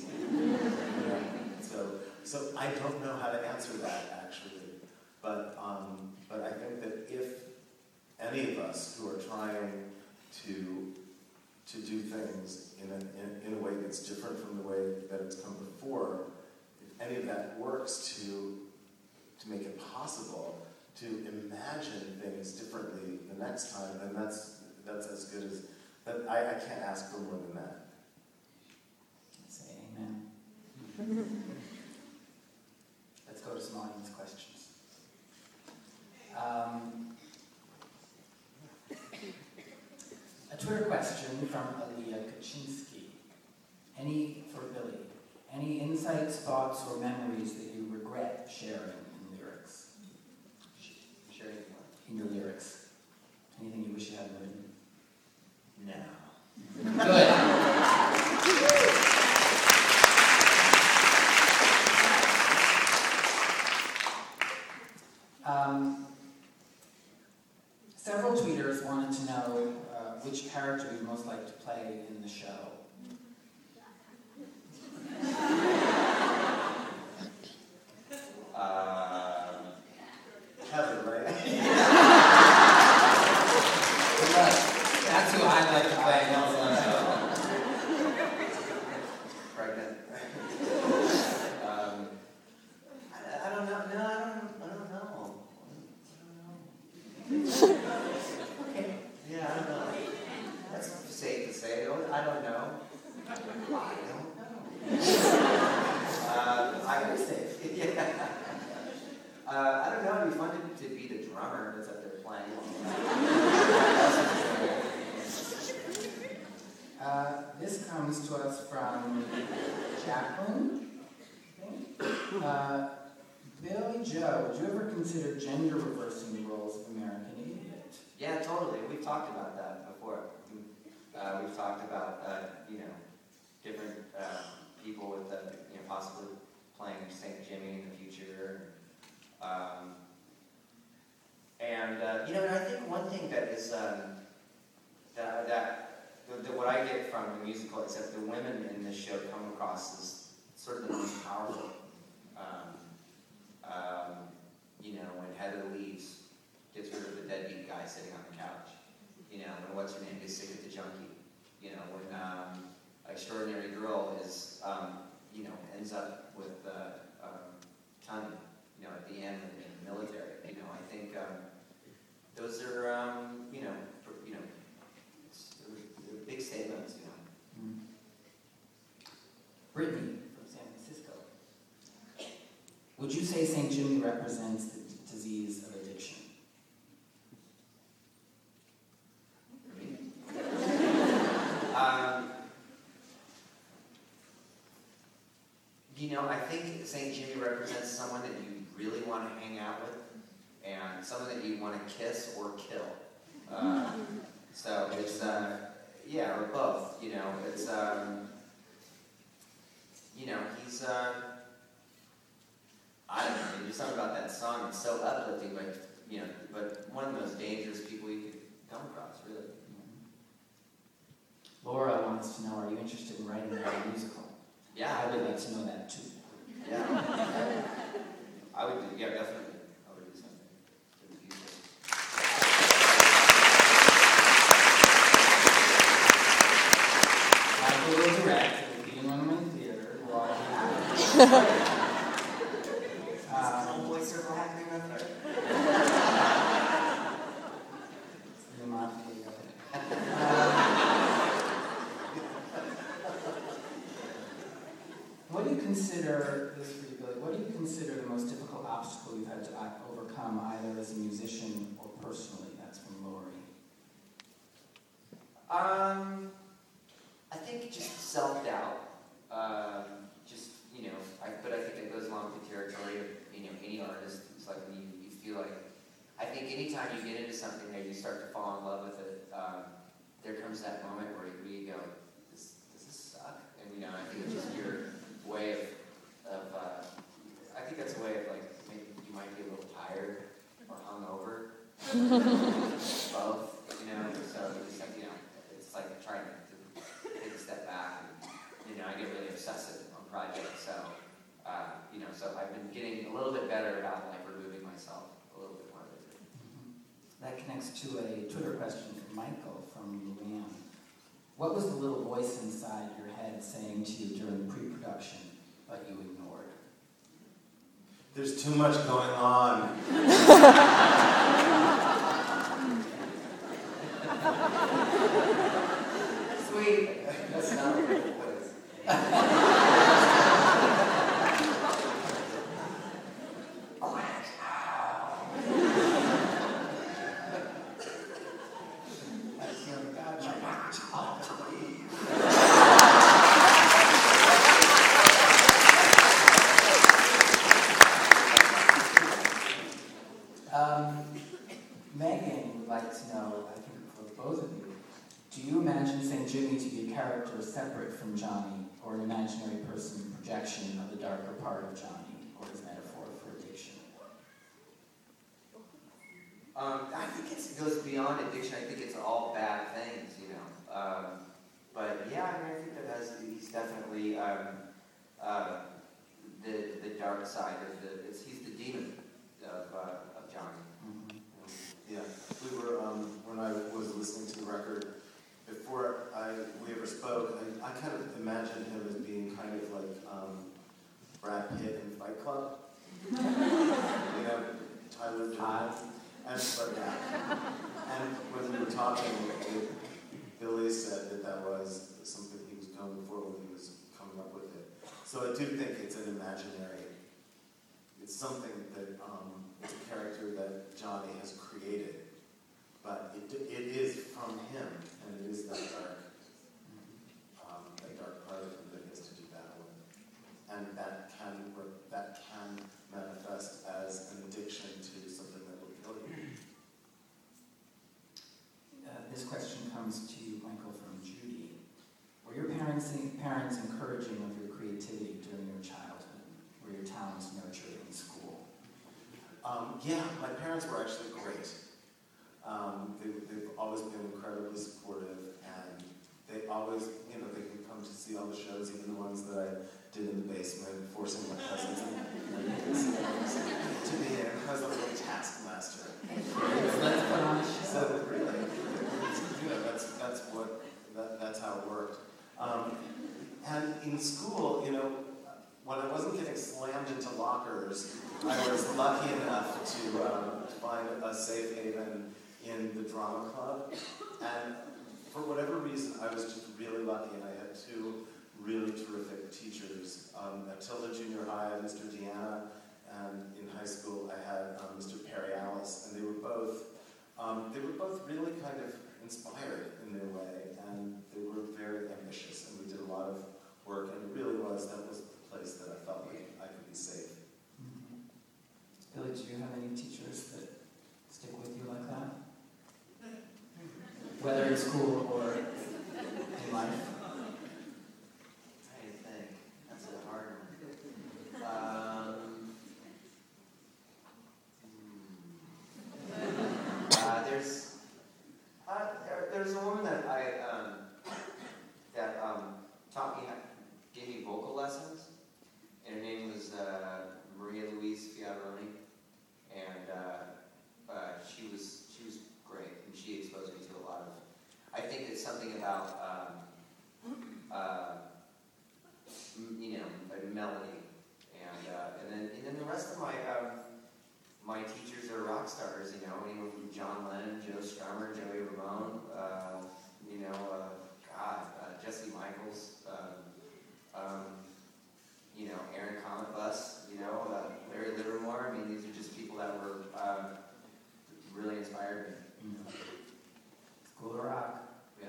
So I don't know how to answer that, actually. But I think that if any of us who are trying to do things in a way that's different from the way that it's come before, if any of that works to make it possible to imagine things differently the next time, then that's as good as that. I can't ask for more than that. Say amen. Let's go to some audience questions. A Twitter question from Aaliyah Kaczynski. For Billy, any insights, thoughts, or memories that you regret sharing in lyrics? Sharing what? In your lyrics. Anything you wish you hadn't written? No. Good. Several tweeters wanted to know which character you'd most like to play in the show. Heather, right? That's who I'd like to play. Pregnant. I don't know. No, I don't know. Okay. Yeah, I don't know. That's safe to say. I don't know. I would say, yeah. I don't know. It'd be fun to be the drummer that's up there playing. This comes to us from Jacqueline, I think. Billy Joe, would you ever consider gender reversing the roles of American Idiot? Yeah, totally. We've talked about that before. We've talked about, different people with, possibly playing St. Jimmy in the future. And I think one thing that is, that what I get from the musical is that the women in this show come across as sort of the most powerful. When Heather leaves, gets rid of the deadbeat guy sitting on the couch. When what's her name gets sick of the junkie. When Extraordinary Girl is, ends up with Tony, at the end in the military. I think those are, they're big statements. Brittany from San Francisco. Would you say St. Jimmy represents the disease of addiction? I think St. Jimmy represents someone that you really want to hang out with, and someone that you want to kiss or kill. So it's, or both. It's, he's, I don't know, there's something about that song. It's so uplifting, but one of the most dangerous people you could come across, really. Laura wants to know, are you interested in writing a musical? Yeah. I would like to know that too. Yeah. I would do, definitely. I would do something. Homeboy circle happening up there. What do you consider, this for you, Billy, what do you consider the most difficult obstacle you've had to overcome, either as a musician or personally? That's from Lori. I think just self-doubt. But I think it goes along with the territory of, any artist. It's like when you feel like, I think anytime you get into something that you start to fall in love with it, there comes that moment where you go, does this suck? And, I think it's just your way of I think that's a way of, like, maybe you might be a little tired or hungover. Both, so it's like, it's like trying to take a step back. And, I get really obsessive on projects, so, so I've been getting a little bit better about, like, removing myself a little bit more of it. That connects to a Twitter question from Michael from Luann. What was the little voice inside your head saying to you during pre-production, but you ignored? There's too much going on. Sweet. That's not a little voice. Megan would like to know, I think for both of you, do you imagine St. Jimmy to be a character separate from Johnny, or an imaginary person projection of the darker part of Johnny, or his metaphor for addiction? I think it goes beyond addiction. I think it's all bad things, But yeah, I think that he's definitely the dark side of he's the demon of Johnny. Mm-hmm. Yeah, we were, when I was listening to the record, before we ever spoke, I kind of imagined him as being kind of like Brad Pitt in Fight Club. Tyler Durden. And when we were talking, Billy said that was something he was going for when he was coming up with it. So I do think it's an imaginary, it's something that, it's a character that Johnny has created, but it is from him, and it is that dark part of him that he has to do battle with. And that can manifest as an addiction to something that will kill you. This question comes to you, Michael, from Judy. Were your parents encouraging of your creativity during your childhood? Were your talents nurtured in school? Yeah, my parents were actually great. They've always been incredibly supportive, and they always, they could come to see all the shows, even the ones that I did in the basement, forcing my cousins and to be there, because I was a taskmaster. Let's put on a show. So really, that's how it worked. And in school, when I wasn't getting slammed into lockers, I was lucky enough to find a safe haven in the drama club. And for whatever reason, I was just really lucky, and I had two really terrific teachers. At Tilda Junior High, I had Mr. Deanna, and in high school, I had Mr. Perry Alice, and they were both really kind of inspired in their way, and they were very ambitious, and we did a lot of work, and it really was the place that I felt like I could be safe. Mm-hmm. Billy, do you have any teachers that stick with you like that? Whether in school or in life? I think that's a hard one. There's a woman that gave me vocal lessons, and her name was Maria Louise Fiataroni, and she was great, and she exposed me to a lot of. I think it's something about a melody of my teachers are rock stars, you know, anyone from John Lennon, Joe Strummer, Joey Ramone, Jesse Michaels, Aaron Comet Bus, Larry Livermore. I mean, these are just people that were really inspired me. School of Rock. Yeah.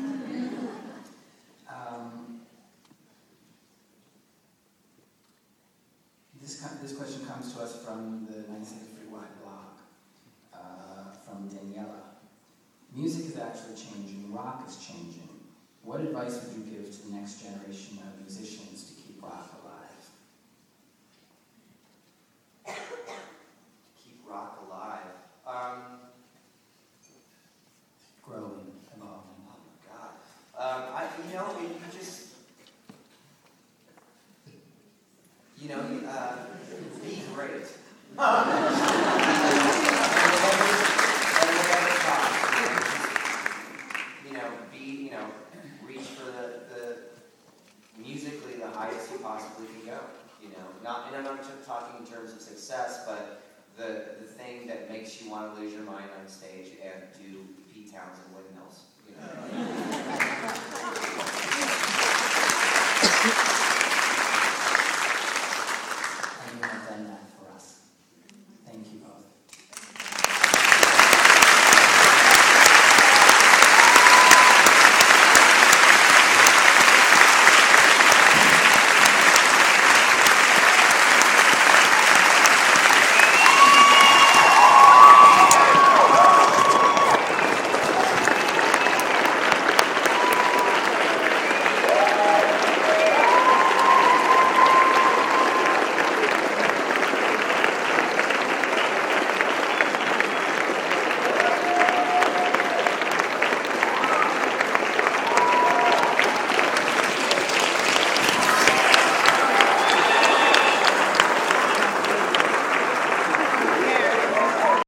This question comes to us from the 973 Y blog, from Daniela. Music is actually changing, rock is changing. What advice would you give to the next generation of musicians to keep rock alive? Keep rock alive. Growing, evolving. Oh my God. Be great. Reach for the musically the highest you possibly can go. And I'm not just talking in terms of success, but the thing that makes you want to lose your mind on stage and do Pete Townsend windmills.